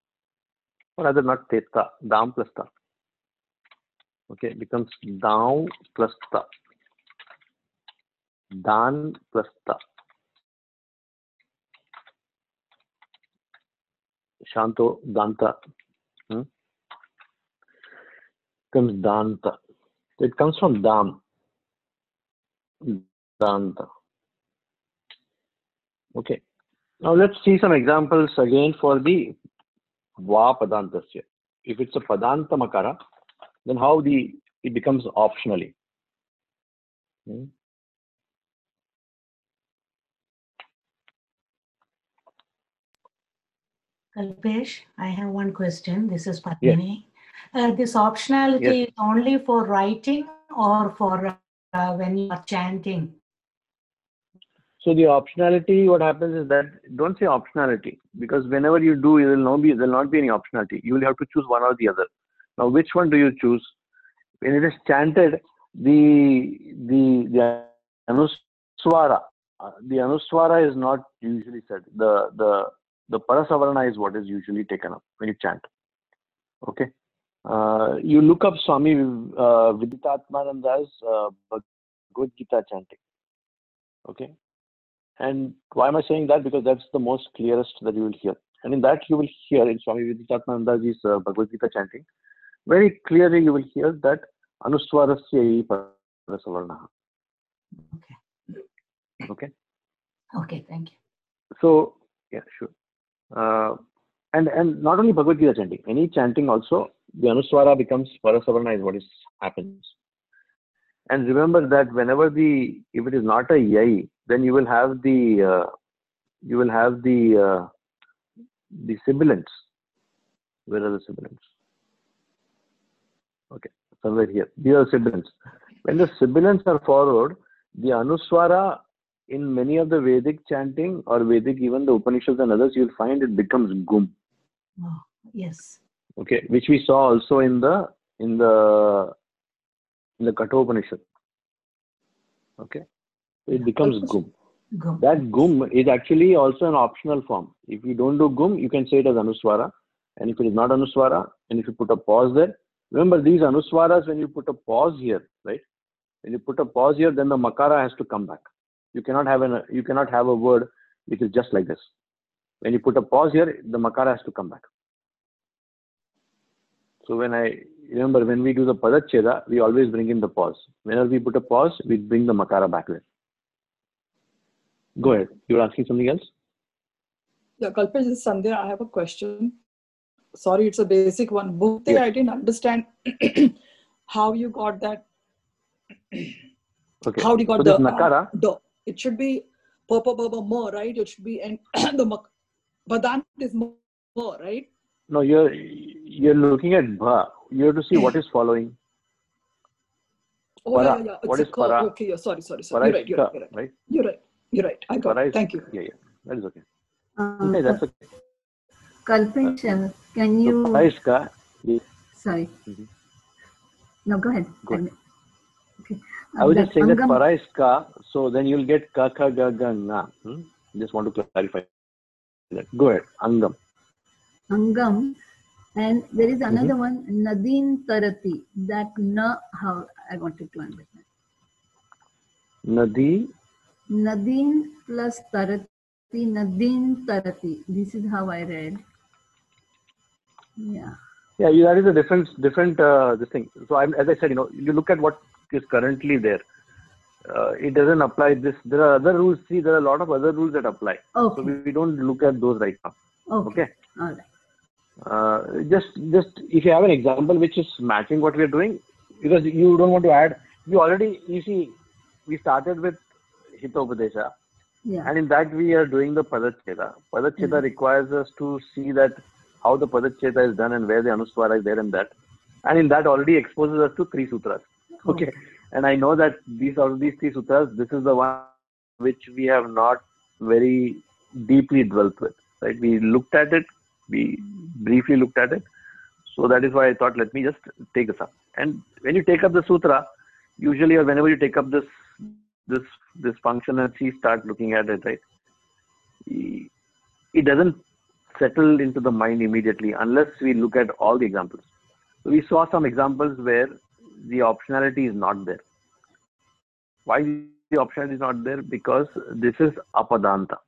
or rather not teta, dam plus ta. Okay, it becomes down plus ta, dan plus ta, shanto danta, hmm? comes danta. It comes from dam, danta. Okay, now let's see some examples again for the va padantasya. If it's a padanta makara, then how the it becomes optionally. Hmm? Kalpesh, I have one question. This is Padmini. Yes. Uh, this optionality Yes. is only for writing or for uh, when you are chanting? So the optionality, what happens is that don't say optionality, because whenever you do, there will not be there will not be any optionality. You will have to choose one or the other. Now, which one do you choose? When it is chanted, the the the anuswara, uh, the anuswara is not usually said. The the the parasavarna is what is usually taken up when you chant. Okay. Uh, you look up Swami uh, Viditatmananda's uh, Bhagavad Gita chanting. Okay. And why am I saying that? Because that's the most clearest that you will hear. And in that you will hear in Swami Viditatmanandaji's uh, Bhagavad Gita chanting, very clearly you will hear that Anuswarasya Parasavarnaha. Okay. Okay. Okay, thank you. So, yeah, sure. Uh, and, and not only Bhagavad Gita chanting, any chanting also, the Anuswara becomes Parasavarna is what is happens. And remember that whenever the, if it is not a yai, then you will have the, uh, you will have the, uh, the sibilants. Where are the sibilants? Okay, somewhere here. These are sibilants. When the sibilants are followed, the Anuswara in many of the Vedic chanting or Vedic, even the Upanishads and others, you'll find it becomes gum. Oh, yes. Okay, which we saw also in the in the in the Kathopanishad. Okay, it becomes gum. Gum. That gum is actually also an optional form. If you don't do gum, you can say it as Anuswara. And if it is not Anuswara, and if you put a pause there, remember these Anuswaras, when you put a pause here, right? When you put a pause here, then the Makara has to come back. You cannot have an you cannot have a word which is just like this. When you put a pause here, the Makara has to come back. So when I remember when we do the Padacheda, we always bring in the pause. Whenever we put a pause, we bring the Makara back there. Go ahead. You were asking something else? Yeah, Kalpesh, this is Sandhya. I have a question. Sorry, it's a basic one. Bhukte, Yes. I didn't understand how you got that. Okay. How you got so the, this Nakara? Uh, the, it should be papa baba mo, right? It should be, and the Badant is mo, right? No, you're you're looking at Bha. You have to see what is following. Oh, Para. yeah, yeah, yeah. It's What a is curve. para? Okay, yeah, sorry, sorry, sorry. Para You're right, you're right, you're right. right? You're right. You're right. I got Para it. is, Thank you. Yeah, yeah. That is okay. Uh, Okay, that's okay. Kalpesh, uh, can you... So, para is ka, yeah. Sorry. Mm-hmm. No, go ahead. Go ahead. Okay. I was that just saying that Angam... para is ka, so then you'll get ka, ka, ga, ga, na. Hmm? Just want to clarify that. Go ahead. Angam. Angam. And there is another Mm-hmm. one, Nadin Tarati. That na, how I wanted to understand. Nadi. Nadin plus Tarati, Nadin Tarati. This is how I read. Yeah. Yeah, you, that is a different, different uh, this thing. So I'm, as I said, you know, you look at what is currently there. Uh, it doesn't apply this. There are other rules. See, there are a lot of other rules that apply. Okay. So we, we don't look at those right now. Okay. Okay. All right. Uh, just, just if you have an example which is matching what we are doing, because you don't want to add. You already, you see, we started with Hitopadesha, Yeah. and in that we are doing the Padacheda. Padacheda Mm-hmm. requires us to see that how the Padacheda is done and where the Anuswara is there and that, and in that already exposes us to three sutras. Okay, Okay. and I know that these are these three sutras. This is the one which we have not very deeply dwelt with. Right? We looked at it. We briefly looked at it. So that is why I thought, let me just take this up. And when you take up the sutra, usually or whenever you take up this this this function and see start looking at it, right? It doesn't settle into the mind immediately unless we look at all the examples. So we saw some examples where the optionality is not there. Why the optionality is not there? Because this is apadanta.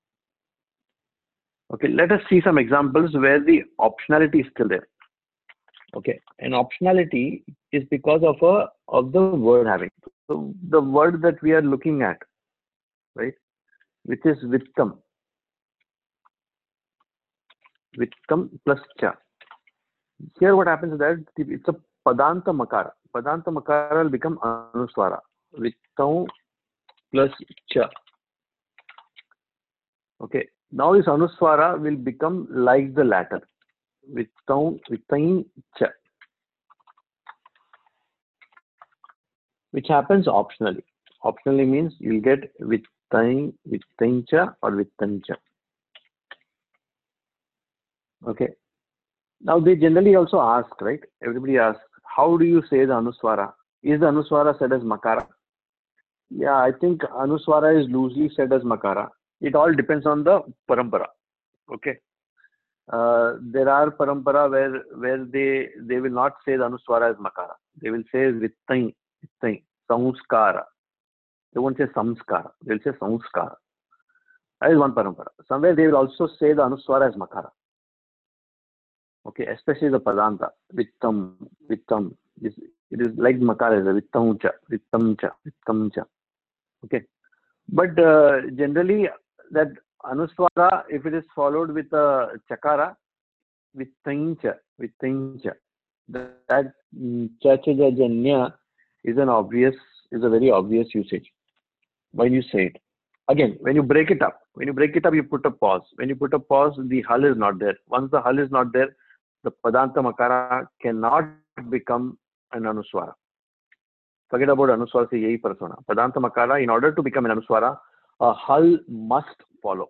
Okay, let us see some examples where the optionality is still there. Okay, and optionality is because of a of the word having. So the word that we are looking at, right, which is vittam. Vittam plus cha. Here what happens is that it's a padanta makara. Padanta makara will become anuswara. Vittam plus cha. Okay. Now this anuswara will become like the latter. Vittam, vittam cha. Which happens optionally. Optionally means you'll get vittam, vittam cha or vittam cha. Okay. Now they generally also ask, right? Everybody asks, how do you say the anuswara? Is the anuswara said as makara? Yeah, I think anuswara is loosely said as makara. It all depends on the parampara. Okay. Uh, there are parampara where where they they will not say the anuswara as makara. They will say vittai, vittai, samskara. They won't say samskara. They will say samskara. That is one parampara. Somewhere they will also say the anuswara as makara. Okay, especially the padanta, vittam, vittam. It is like makara, vittam cha, vittam cha, vittam cha. Okay, but uh, generally that anuswara, if it is followed with a chakara, vittam cha, vittam cha, that chachaja janya is an obvious, is a very obvious usage when you say it. Again, when you break it up, when you break it up, you put a pause. When you put a pause, the hull is not there. Once the hull is not there, the padanta makara cannot become an anuswara. Forget about anuswara, say yahi persona. Padanta makara, in order to become an anuswara, a hull must follow.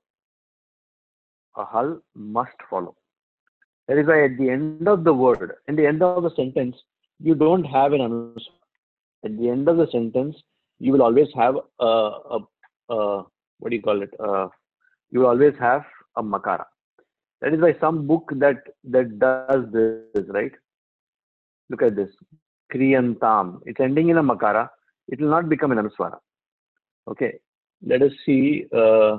A hull must follow. That is why at the end of the word, in the end of the sentence, you don't have an anuswara. At the end of the sentence, you will always have a, a, a what do you call it? Uh, you will always have a makara. That is why some book that that does this, right? Look at this. Kriyantam. It's ending in a makara. It will not become an anuswara. Okay. Let us see uh,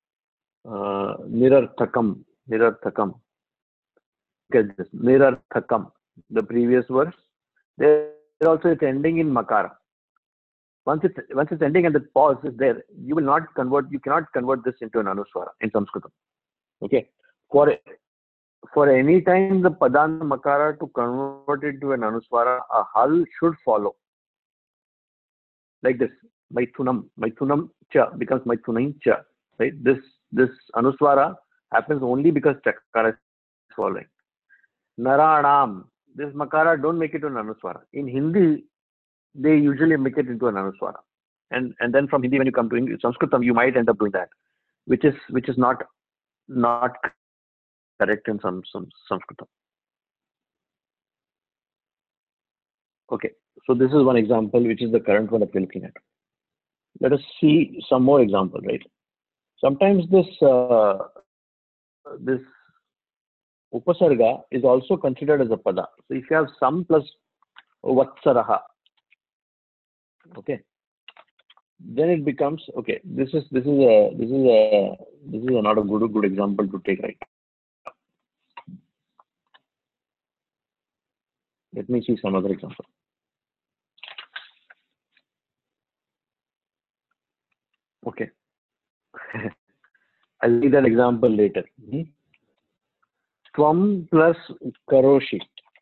uh, nirarthakam. Nirarthakam. Look at this. Nirarthakam. The previous verse. There also it's ending in makara. Once it's once it's ending and the pause is there, you will not convert. You cannot convert this into an anuswara in Sanskritam. Okay. For for any time the padanta makara to convert it to an anuswara, a hull should follow. Like this, maithunam, maithunam cha becomes maithunam cha. Right? This this anuswara happens only because chakara is following. Naranam, this makara don't make it to an anuswara. In Hindi, they usually make it into an anuswara. And and then from Hindi, when you come to English, Sanskritam, you might end up doing that, which is which is not not correct in some some Sanskritam. Okay, so this is one example, which is the current one that we're looking at. Let us see some more example, right? Sometimes this uh, this upasarga is also considered as a pada. So if you have sam plus vatsaraha, okay, then it becomes okay. This is this is a this is a this is a not a good good example to take, right? Let me see some other example. Okay. I'll see that example later. Hmm? Tvam plus karoshi.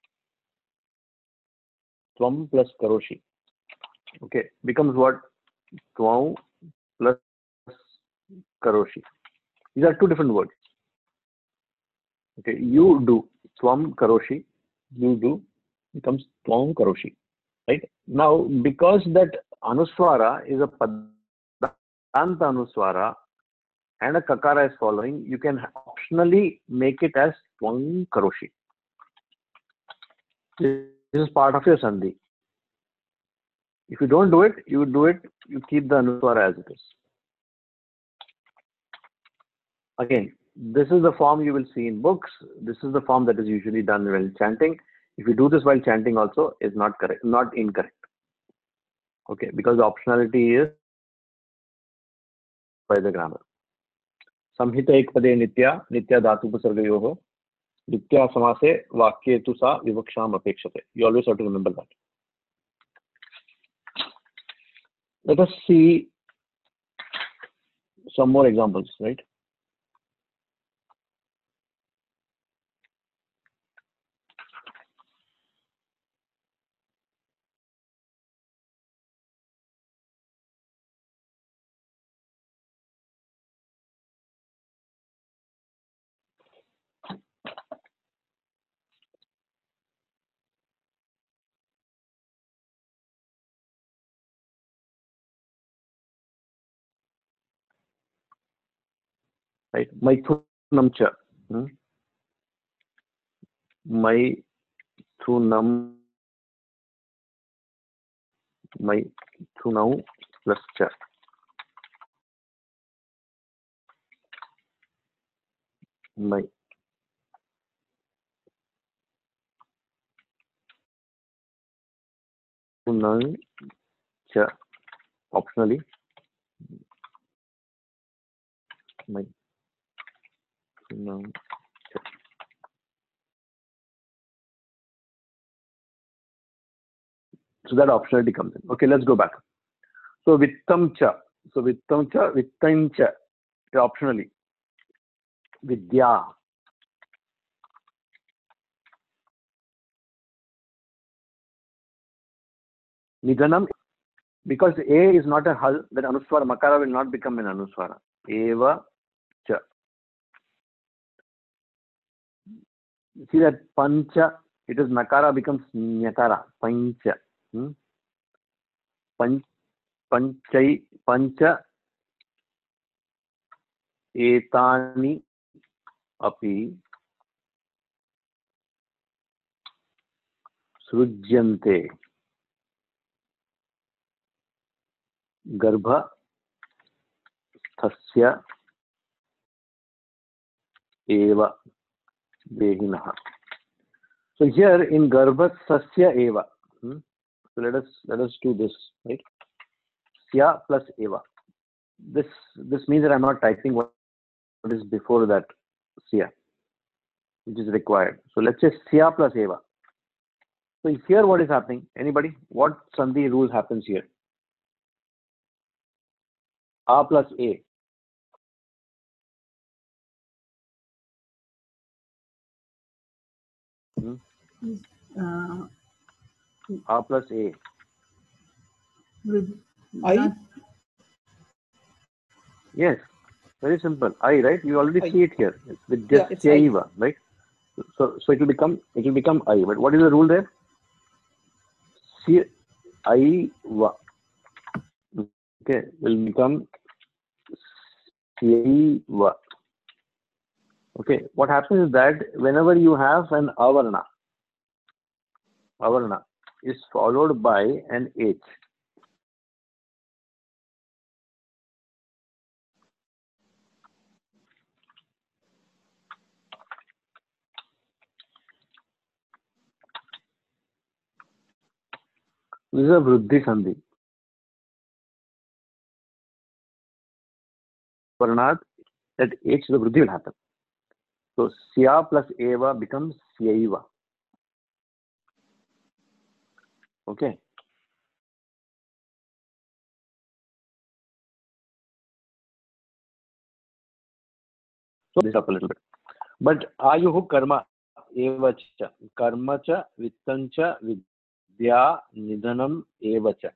Tvam plus karoshi. Okay. Becomes what? Tvam plus karoshi. These are two different words. Okay. You do. Tvam karoshi. You do. Becomes tvam karoshi. Right? Now, because that anuswara is a padanta anuswara and a kakara is following, you can optionally make it as tvam karoshi. This is part of your sandhi. If you don't do it, you do it, you keep the anuswara as it is. Again, This is the form you will see in books. This is the form that is usually done while chanting. If you do this while chanting also, is not correct, not incorrect. Okay, because the optionality is by the grammar. Samhita ekpade nitya, nitya dhatu upasargayoho, nitya samase vakye tu sa vivaksham apekshate. You always have to remember that. Let us see some more examples, right? Right, Maithunam cha. Hmm? Maithunam, Maithunau plus cha. Mai. Maithunam cha. Optionally. Maithunam cha. So that optionality comes in. Okay, let's go back. So vittam cha. So vittam cha, vittam cha. Optionally. Vidya. Nidhanam. Because A is not a hal, then anuswara, makara will not become an anuswara. Eva cha. See that pancha, it is nakara becomes nyakara. Pancha. Hmm? Pan, panchai, pancha etani api srujyante garbha sthasya eva behinaha. So here in garbha sasya eva. Hmm? So let us let us do this, right? Sya plus eva. This this means that I'm not typing what is before that sya, which is required. So let's say sya plus eva. So here what is happening? Anybody? What sandhi rule happens here? A plus A. Hmm? Uh, A plus A. with I? not, Yes. Very simple. I, right? You already I. see it here. It's with Yeah, just it's I. Syaiva, right? So so it will become it will become I. But what is the rule there? Syaiva. Okay, will become Syaiva. Okay, what happens is that whenever you have an avarna, avarna is followed by an H. This is a Vruddhi Sandhi. Varnat, that H, the Vruddhi will happen. So Sya plus Eva becomes Syaiva. Okay. So this up a little bit. But Ayuhu Karma Eva cha. Karma cha, Vittam cha, Vidya, Nidhanam Eva cha.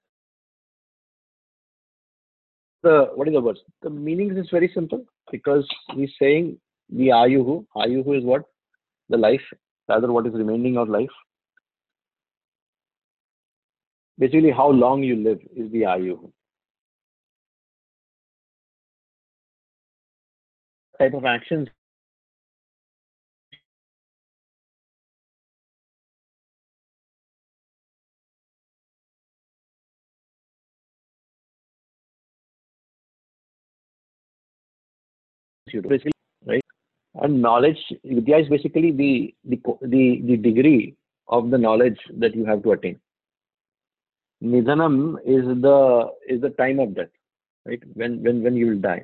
The, what is the words? The meaning is very simple because he's saying the Ayuhu. Ayuhu is what? The life, rather what is remaining of life. Basically, how long you live is the Ayuhu. Type of actions you do. Basically, right? And knowledge, vidya is basically the, the, the, the degree of the knowledge that you have to attain. Nidhanam is the, is the time of death, right? When, when, when you will die.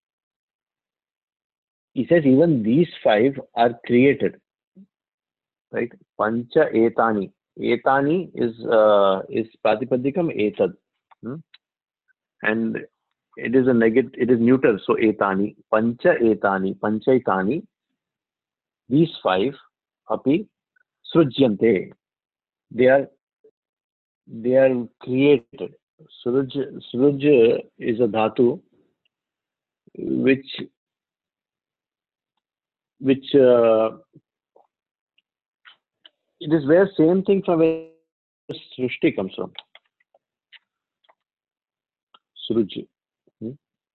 He says even these five are created, right? Pancha etani. Etani is, uh, is pratipadikam etad. Hmm? And it is a negative, it is neuter, so etani, pancha etani, panchaitani, these five, api, srujyante, they are, they are created. Sruj, sruj is a dhatu, which, which, uh, it is where same thing from where srushti comes from. Sruj. Hmm?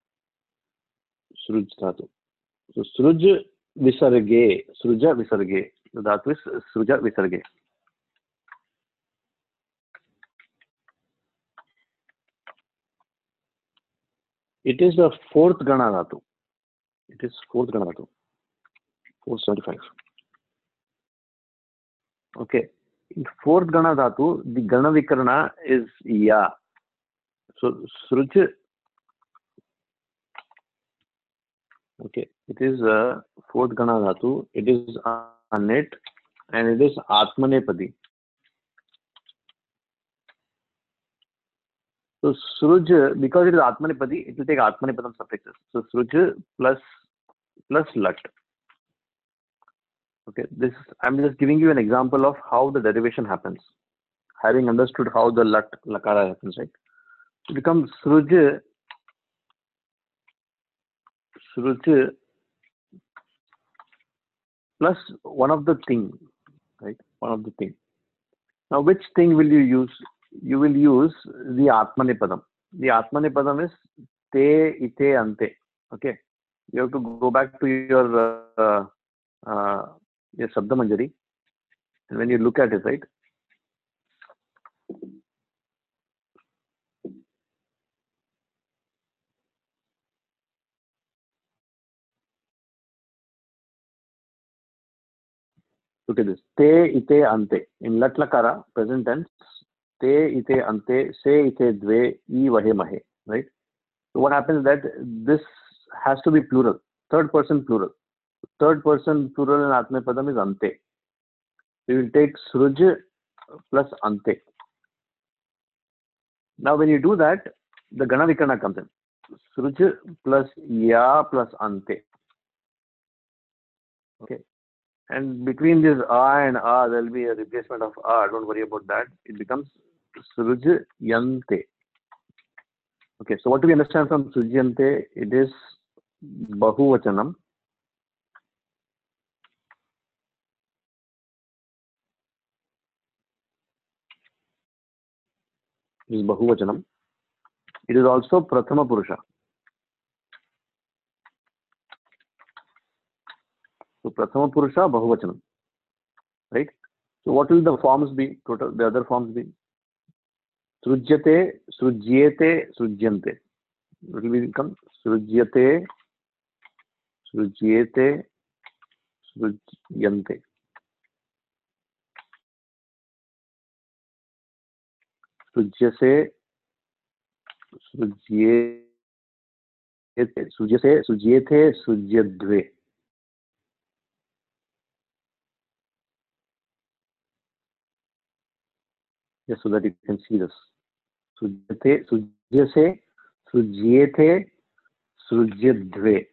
Sruj dhatu. So sruj visarge, sruja visarge. The dhatu is sruja visarge. It is the fourth gana dhatu. It is fourth gana dhatu. four seventy-five. Okay. In fourth gana dhatu, the gana vikarana is ya. So sruj. Okay. It is a fourth gana dhatu. It is anit and it is atmanepadi. So sruj, because it is atmanepadi, it will take atmanepadam suffixes. So sruj plus plus lat. Okay, this I'm just giving you an example of how the derivation happens. Having understood how the lat lakara happens, right? It becomes sruj, sruj plus one of the thing, right? One of the thing. Now, which thing will you use? You will use the atmanepadam. The atmanepadam is te, ite, ante. Okay, you have to go back to your uh, uh, your Shabda Manjari, and when you look at it, right? Look at this. Te, ite, ante. In lat lakara, present tense, te, ite, ante, se, ite, dve, I, vahe, mahe. Right? So what happens is that this has to be plural, third person plural. Third person plural in atmanepadam is ante. We will take sruj plus ante. Now, when you do that, the gana vikarana comes in. Sruj plus ya plus ante. Okay. And between this a and a, there will be a replacement of a. Don't worry about that. It becomes sruj yante. Okay. So what do we understand from sruj yante? It is bahuvachanam. It is bahuvachanam. It is also prathama purusha. So prathama purusha, bahuvachanam. Right? So what will the forms be? Total, the other forms be? Srujyate, srujyete, srujyante. It will become srujyate, srujyete, srujyante. Srujyase, srujyete, srujyase, srujyete, srujyadve. Just so that you can see this. Srujyate, srujyase, srujyete, srujyadve.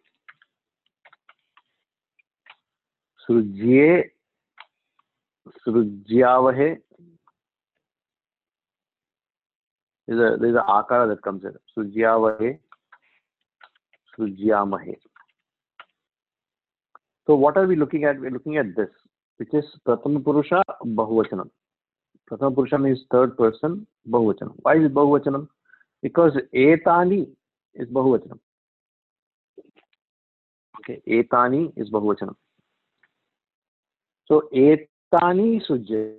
Srujye, srujyavahe. There's a, there's a akara that comes in. Srujyavahe, srujyamahe. So what are we looking at? We're looking at this, which is prathama purusha, bahuvachanam. Prathama purusha means third person, bahuvachanam. Why is it bahuvachanam? Because etani is bahuvachanam. Okay, etani is bahuvachanam. So etani sujyante.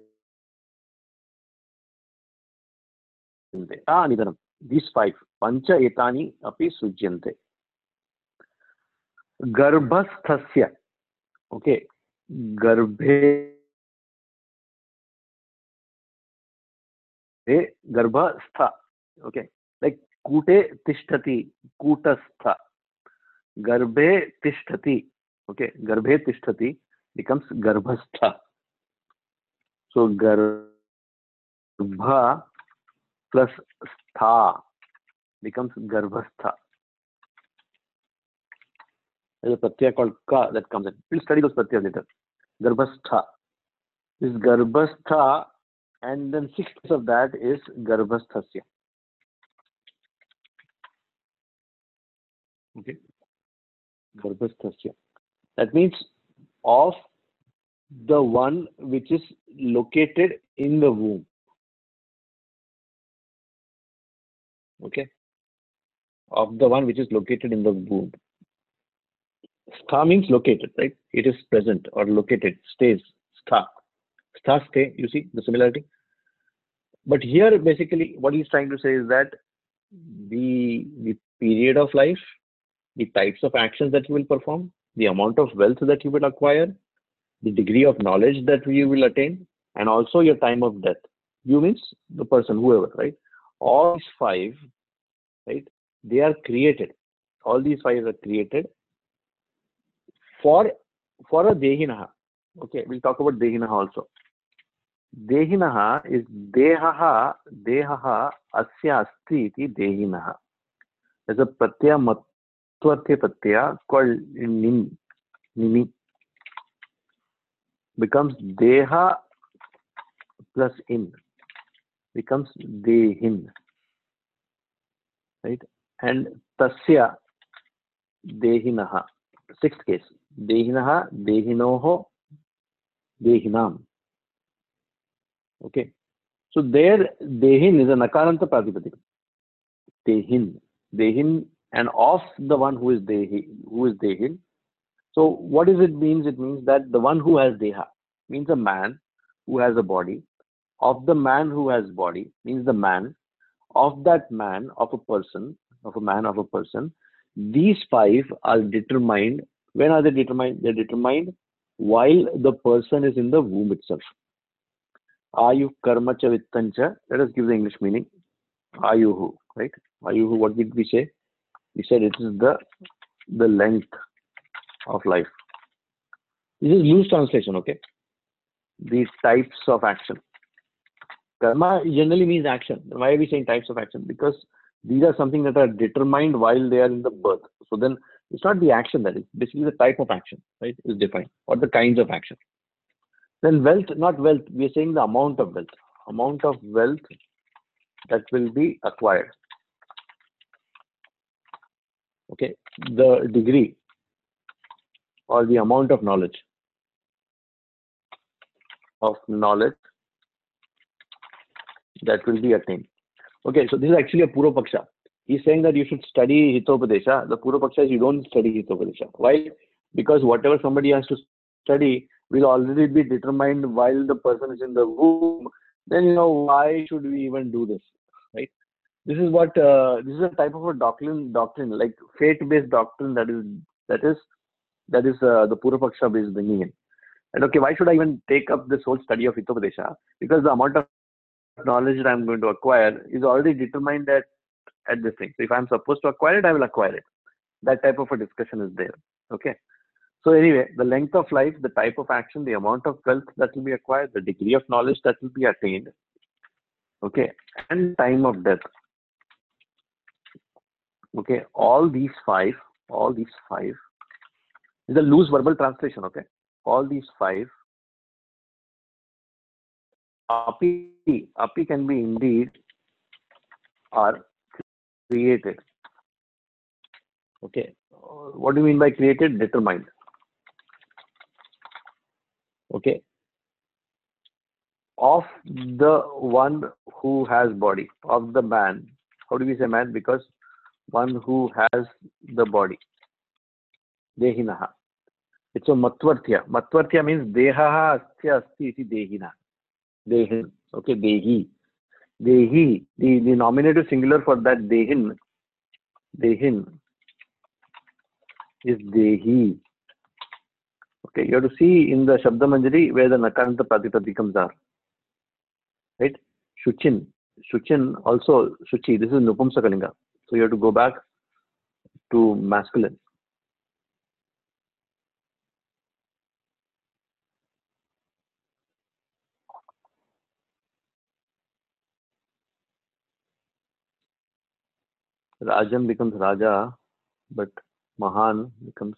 Ah, nidhanam. These five. Pancha etani api sujyante. Garbhasthasya. Okay, garbhe, garbhastha. Okay, like kute tishtati, kutastha. Garbhe tishtati. Okay, garbhe tishtati becomes garbhastha. So garbha plus stha becomes garbhastha. There's a pratyaya called ka that comes in. We'll study those pratyas later. Garbhastha. This garbhastha, and then sixth of that is garbhasthasya. Okay. Garbhasthasya. That means of the one which is located in the womb. Okay. Of the one which is located in the womb. Stha means located, right? It is present or located, stays. Stha. Stha, stay. You see the similarity? But here, basically, what he's trying to say is that the, the period of life, the types of actions that you will perform, the amount of wealth that you will acquire, the degree of knowledge that you will attain, and also your time of death. You means the person, whoever, right? All these five, right? They are created. All these five are created for for a Dehinaha. Okay, we'll talk about Dehinaha also. Dehinaha is Dehaha, Dehaha Asya Asti iti Dehinaha. There's a pratyaya matvartya pratyaya called nin, nini. Becomes Deha plus in. Becomes Dehin. Right? And Tasya Dehinaha. Sixth case. Dehinaha, Dehinoho, Dehinam. Okay. So there, Dehin is a Nakaranta Pratipadika. Dehin. Dehin, and of the one who is Dehi, who is Dehin. So what does it mean? It means that the one who has Deha means a man who has a body. Of the man who has body means the man. Of that man, of a person, of a man, of a person, these five are determined. When are they determined? They're determined while the person is in the womb itself. Ayu karma cha vittancha. Let us give the English meaning. Ayuhu, right? Ayuhu, what did we say? We said it is the the length of life. This is loose translation, okay? These types of action. Karma generally means action. Why are we saying types of action? Because these are something that are determined while they are in the birth. So then it's not the action that is, basically the type of action, right, is defined, or the kinds of action. Then wealth, not wealth, we are saying the amount of wealth. Amount of wealth that will be acquired. Okay, the degree or the amount of knowledge. Of knowledge that will be attained. Okay, so this is actually a Purva Paksha. He's saying that you should study Hitopadesha. The Purva Paksha is you don't study Hitopadesha. Why? Because whatever somebody has to study will already be determined while the person is in the womb. Then, you know, why should we even do this, right? This is what, uh, this is a type of a doctrine, doctrine like fate-based doctrine that is, that is, that is uh, the Purva Paksha is bringing in. And okay, why should I even take up this whole study of Hitopadesha? Because the amount of knowledge that I'm going to acquire is already determined at, at this thing. So if I'm supposed to acquire it, I will acquire it. That type of a discussion is there. Okay. So anyway, the length of life, the type of action, the amount of wealth that will be acquired, the degree of knowledge that will be attained. Okay. And time of death. Okay. All these five, all these five is a loose verbal translation. Okay. All these five. Api, api can be indeed are created. Okay. What do you mean by created? Determined. Okay. Of the one who has body, of the man. How do we say man? Because one who has the body. Dehinaha. It's a matvartya. Matvartya means dehaha asya asti iti dehina. Dehin. Okay, dehi. Dehi. The, the nominative singular for that dehin. Dehin is dehi. Okay, you have to see in the Shabda Manjari where the Nakaranta Pratipadikams are. Right? Shuchin. Shuchin also, Shuchi, this is Nupumsakalinga. So you have to go back to masculine. Rajan becomes Raja, but Mahan becomes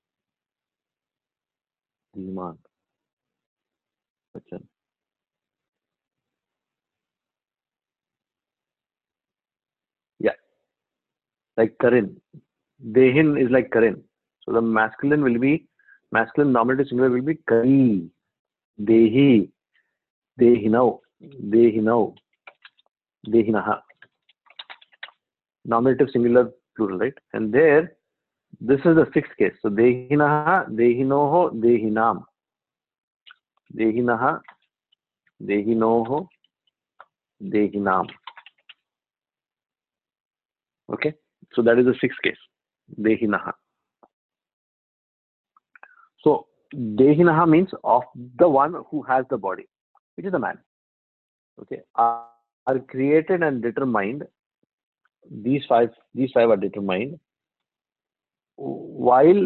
Dhiman. Vachan. Yeah, like Karin. Dehin is like Karin. So the masculine will be, masculine nominative singular will be Kari, Dehi, Dehinau, Dehinau, Dehinaha. Nominative singular plural, right? And there, this is the sixth case. So Dehinaha, Dehinoho, Dehinam. Dehinaha, Dehinoho, Dehinam. Okay, so that is the sixth case. Dehinaha. So Dehinaha means of the one who has the body, which is the man. Okay, are, are created and determined. These five, these five are determined while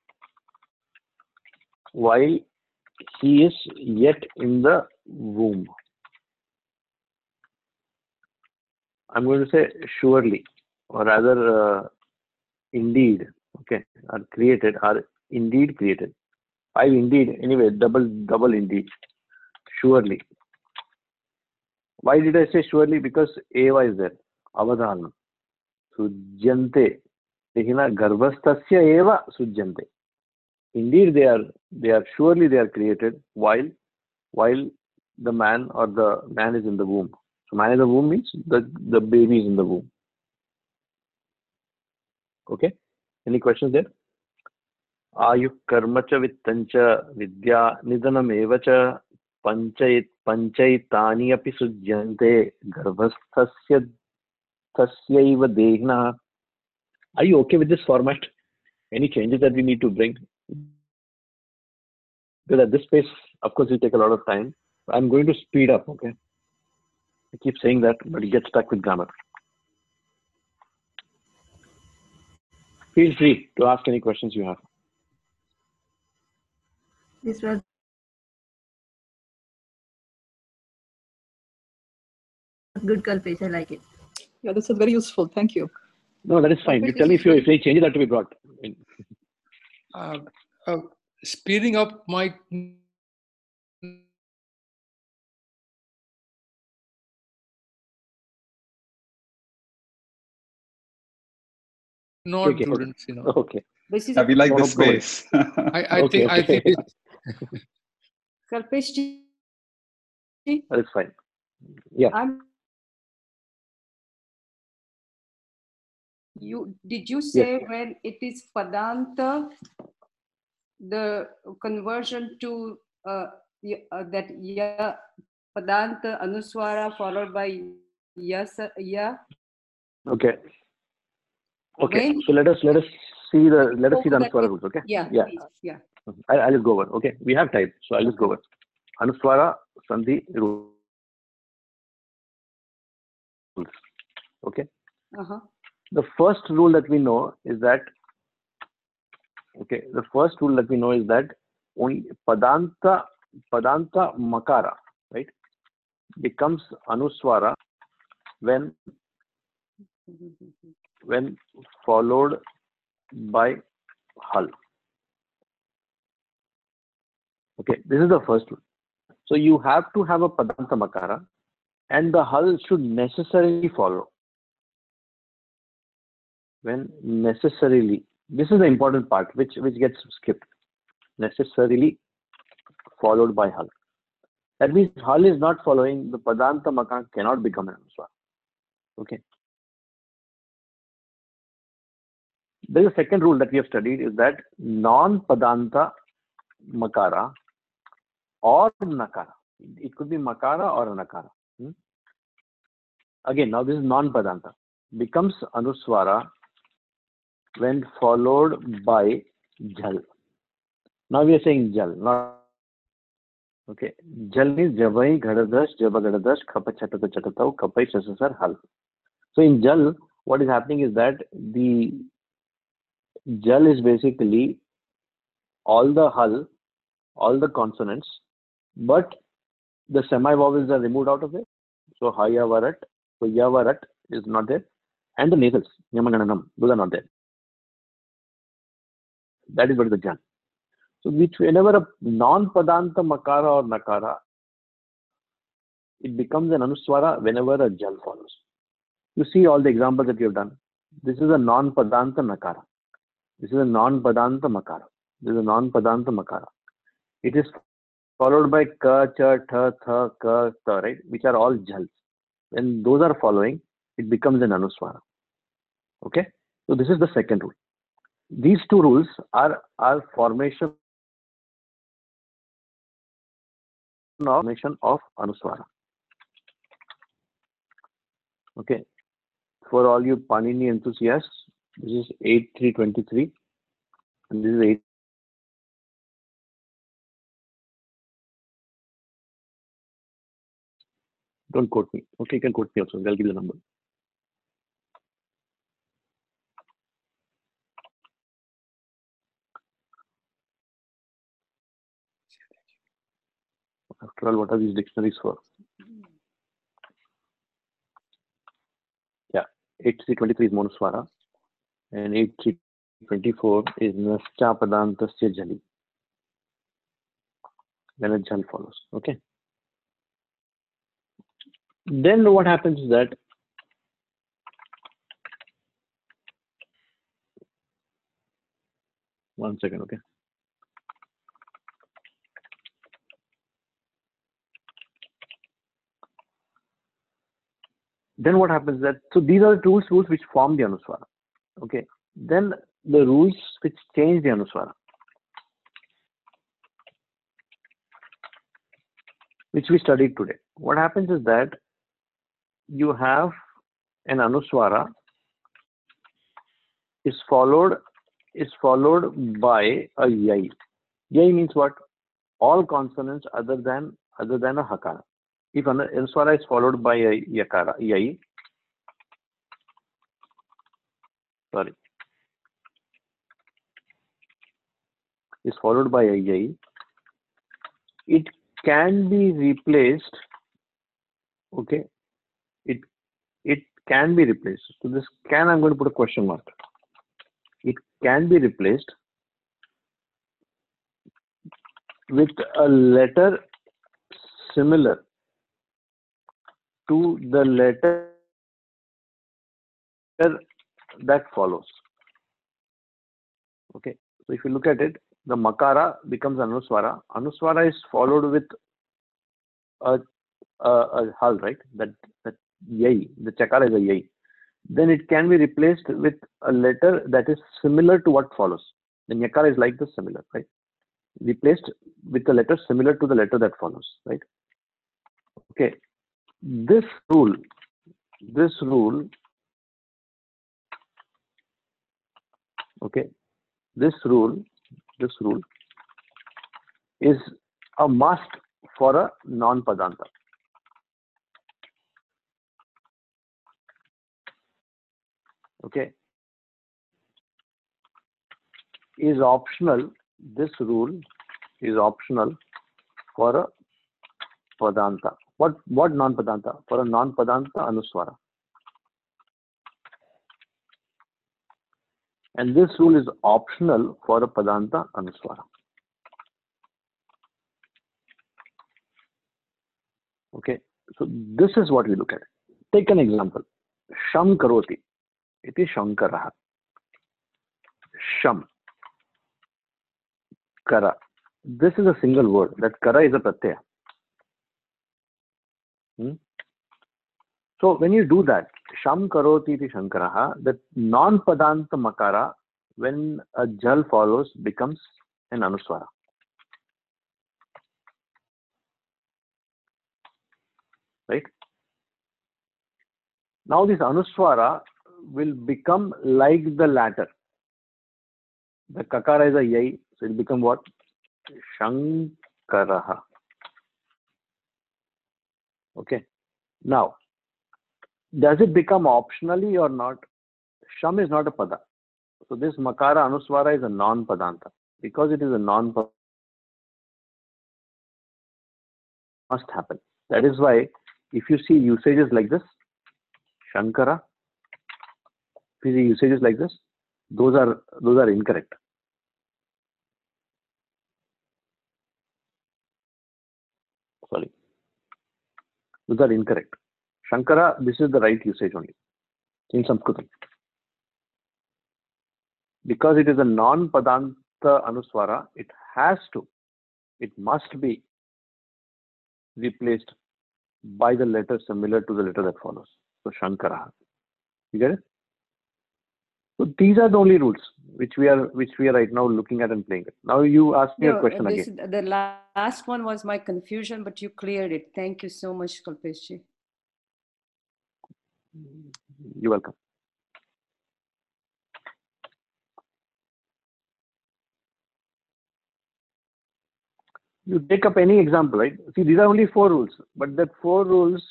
while he is yet in the womb. I'm going to say surely, or rather, uh, indeed. Okay, are created, are indeed created. Five indeed. Anyway, double, double indeed. Surely. Why did I say surely? Because Eva is there. Avadhanam. Sujjante. Tehina garbhasthasya eva sujjante. Indeed, they are, they are, surely they are created while, while the man or the man is in the womb. So man in the womb means the, the baby is in the womb. Okay. Any questions there? Ayu karmacha vittancha vidya nidanam evacha panchayit panchayitani api sujjante garbhasthasya tasyaiva dehna. Are you okay with this format? Any changes that we need to bring? Because at this pace, of course, it will take a lot of time. I'm going to speed up, okay? I keep saying that, but you get stuck with grammar. Feel free to ask any questions you have. This was good, Kalpesh. I like it. Yeah, this is very useful. Thank you. No, that is fine. You tell me if, you, if any changes are to be brought. Uh, uh, speeding up might not Okay, students, okay. you know. Okay. This is Yeah, we like No the problem. space. I, I Okay, think I okay. think it, Kalpesh ji, That is fine. Yeah. I'm you did you say Yes. when it is padanta, the conversion to uh, y- uh, that ya padanta anuswara followed by yas ya? Okay. Okay. When So let us let us see the let us see the that Anuswara is- rules. Okay. yeah, Yeah. please, yeah. I, I'll just go over. Okay. We have time, so I'll just go over. Anuswara Sandhi rules. Okay. Uh-huh. The first rule that we know is that. Okay. The first rule that we know is that only padanta padanta makara, right, becomes anuswara when when followed by hal. Okay, this is the first one. So you have to have a padanta makara and the hal should necessarily follow. When necessarily, this is the important part which, which gets skipped. Necessarily followed by hal. That means hal is not following, the padanta makara cannot become an anuswara. Okay. There is a second rule that we have studied is that non-padanta makara or nakara. It could be makara or a nakara. Hmm? Again, now this is non-padanta. Becomes anuswara when followed by jhal. Now we are saying jal, not okay. Jal means jabai ghadadash, jaba ghadadash, khapa chatata chatatau, kapai chasasar hal. So in jal, what is happening is that the jal is basically all the hal, all the consonants, but the semi-vowels are removed out of it. So haya varat, so ya varat is not there, and the nasals, yamagananam, those are not there. That is what is the jal. So which whenever a non-padanta makara or nakara, it becomes an anuswara whenever a jal follows. You see all the examples that you have done. This is a non-padanta nakara. This is a non-padanta makara. This is a non-padanta makara. It is followed by ka, cha, tha, tha, ka, ta, right? Which are all jals. When those are following, it becomes an anuswara. Okay? So this is the second rule. These two rules are, are formation formation of anuswara. Okay. For all you Panini enthusiasts, this is eight three twenty-three and this is eight. Don't quote me. Okay, you can quote me also. I'll give you the number. After all, what are these dictionaries for? Yeah, eight three twenty-three is Manuswara and eight three twenty-four is Nascha Padantasya Jali. When a jal follows. Okay. Then what happens is that one second, okay. Then what happens is that, so these are the two rules which form the Anuswara. Okay. Then the rules which change the Anuswara, which we studied today. What happens is that you have an Anuswara is followed is followed by a yai. Yai means what? All consonants other than other than a hakara. If an Anuswara is followed by a yakara, yai, sorry, is followed by a yai, it can be replaced. Okay, it it can be replaced. So this can, I'm going to put a question mark. It can be replaced with a letter similar to the letter that follows. Okay, so if you look at it, the makara becomes anuswara. Anuswara is followed with a, a, a hal, right? That that yai, the chakara is a yai. Then it can be replaced with a letter that is similar to what follows. The nyakara is like the similar, right? Replaced with a letter similar to the letter that follows, right? Okay. This rule, this rule, okay, this rule, this rule is a must for a non-padanta. Okay, is optional. This rule is optional for a padanta. What what non-padanta? For a non-padanta anuswara. And this rule is optional for a padanta anuswara. Okay, so this is what we look at. Take an example. Sham karoti. It is shankaraha. Sham. Kara. This is a single word. That kara is a pratyaya. Hmm? So when you do that, sham karoti iti shankaraha, the non-padanta makara, when a jal follows, becomes an anuswara. Right? Now this anuswara will become like the latter. The kakara is a yai, so it will become what? Shankaraha. Okay. Now, does it become optionally or not? Sham is not a pada. So this Makara Anuswara is a non-padanta. Because it is a non-padanta, must happen. That is why if you see usages like this, Shankara, if you see usages like this, those are those are incorrect. Sorry. Those are incorrect. Shankara, this is the right usage only in Sanskrit. Because it is a non-padanta Anuswara, it has to, it must be replaced by the letter similar to the letter that follows. So Shankara. You get it? So these are the only rules which we are which we are right now looking at and playing it. Now you ask me No, a question this, again. the last one was my confusion, but you cleared it. Thank you so much, Kalpeshji. You're welcome. You take up any example, right? See, these are only four rules, but that four rules,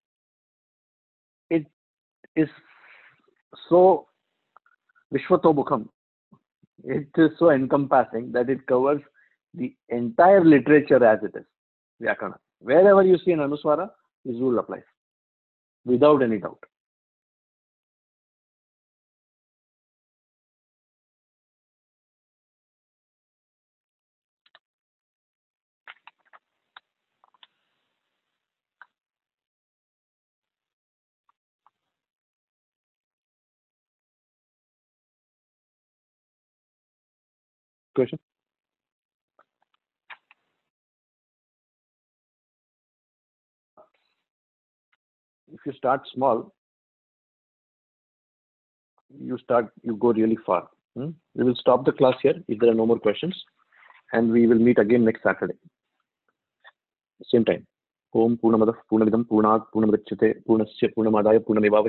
it is so Vishwatomukham. It is so encompassing that it covers the entire literature as it is. Vyakana. Wherever you see an Anuswara, this rule applies without any doubt. Question? If you start small, you start, you go really far. Hmm? We will stop the class here if there are no more questions, and we will meet again next Saturday. Same time. Om Purnamada Purnamidam Purnat Purnamudachyate Purnasya Purnamadaya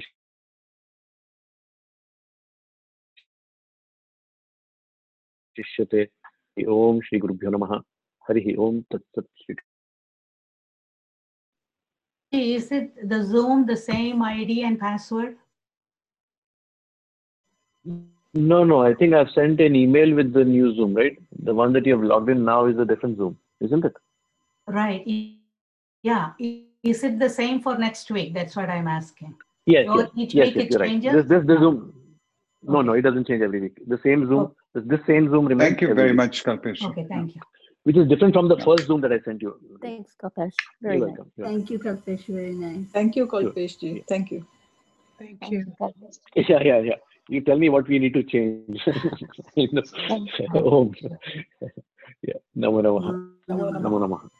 Purnamevavashishyate. Om Shri Gurubhyo Namaha. Harihi Om Tat Sat Shri. Is it the Zoom the same I D and password? No, no. I think I've sent an email with the new Zoom, right? The one that you have logged in now is a different Zoom, isn't it? Right. Yeah. Is it the same for next week? That's what I'm asking. Yes, Or yes, each yes, week yes, it you're right. changes? This, this, this No. Zoom. No, Okay. no, it doesn't change every week. The same Zoom, Oh. this, this same Zoom remains Thank you every very week, much, Kalpesh. Okay, thank you. which is different from the first Zoom that I sent you. Thanks, Kalpesh. Very You're nice. welcome. You're Thank you, Kalpesh. Very nice. Thank you, Sure. Kalpeshji. Yeah. Thank you. Thank Thank you. you, Kalpesh. Yeah, yeah, yeah. You tell me what we need to change. You know. Thank you. Om. Yeah. Namo Namaha. Namo Namo Namaha. Namaha.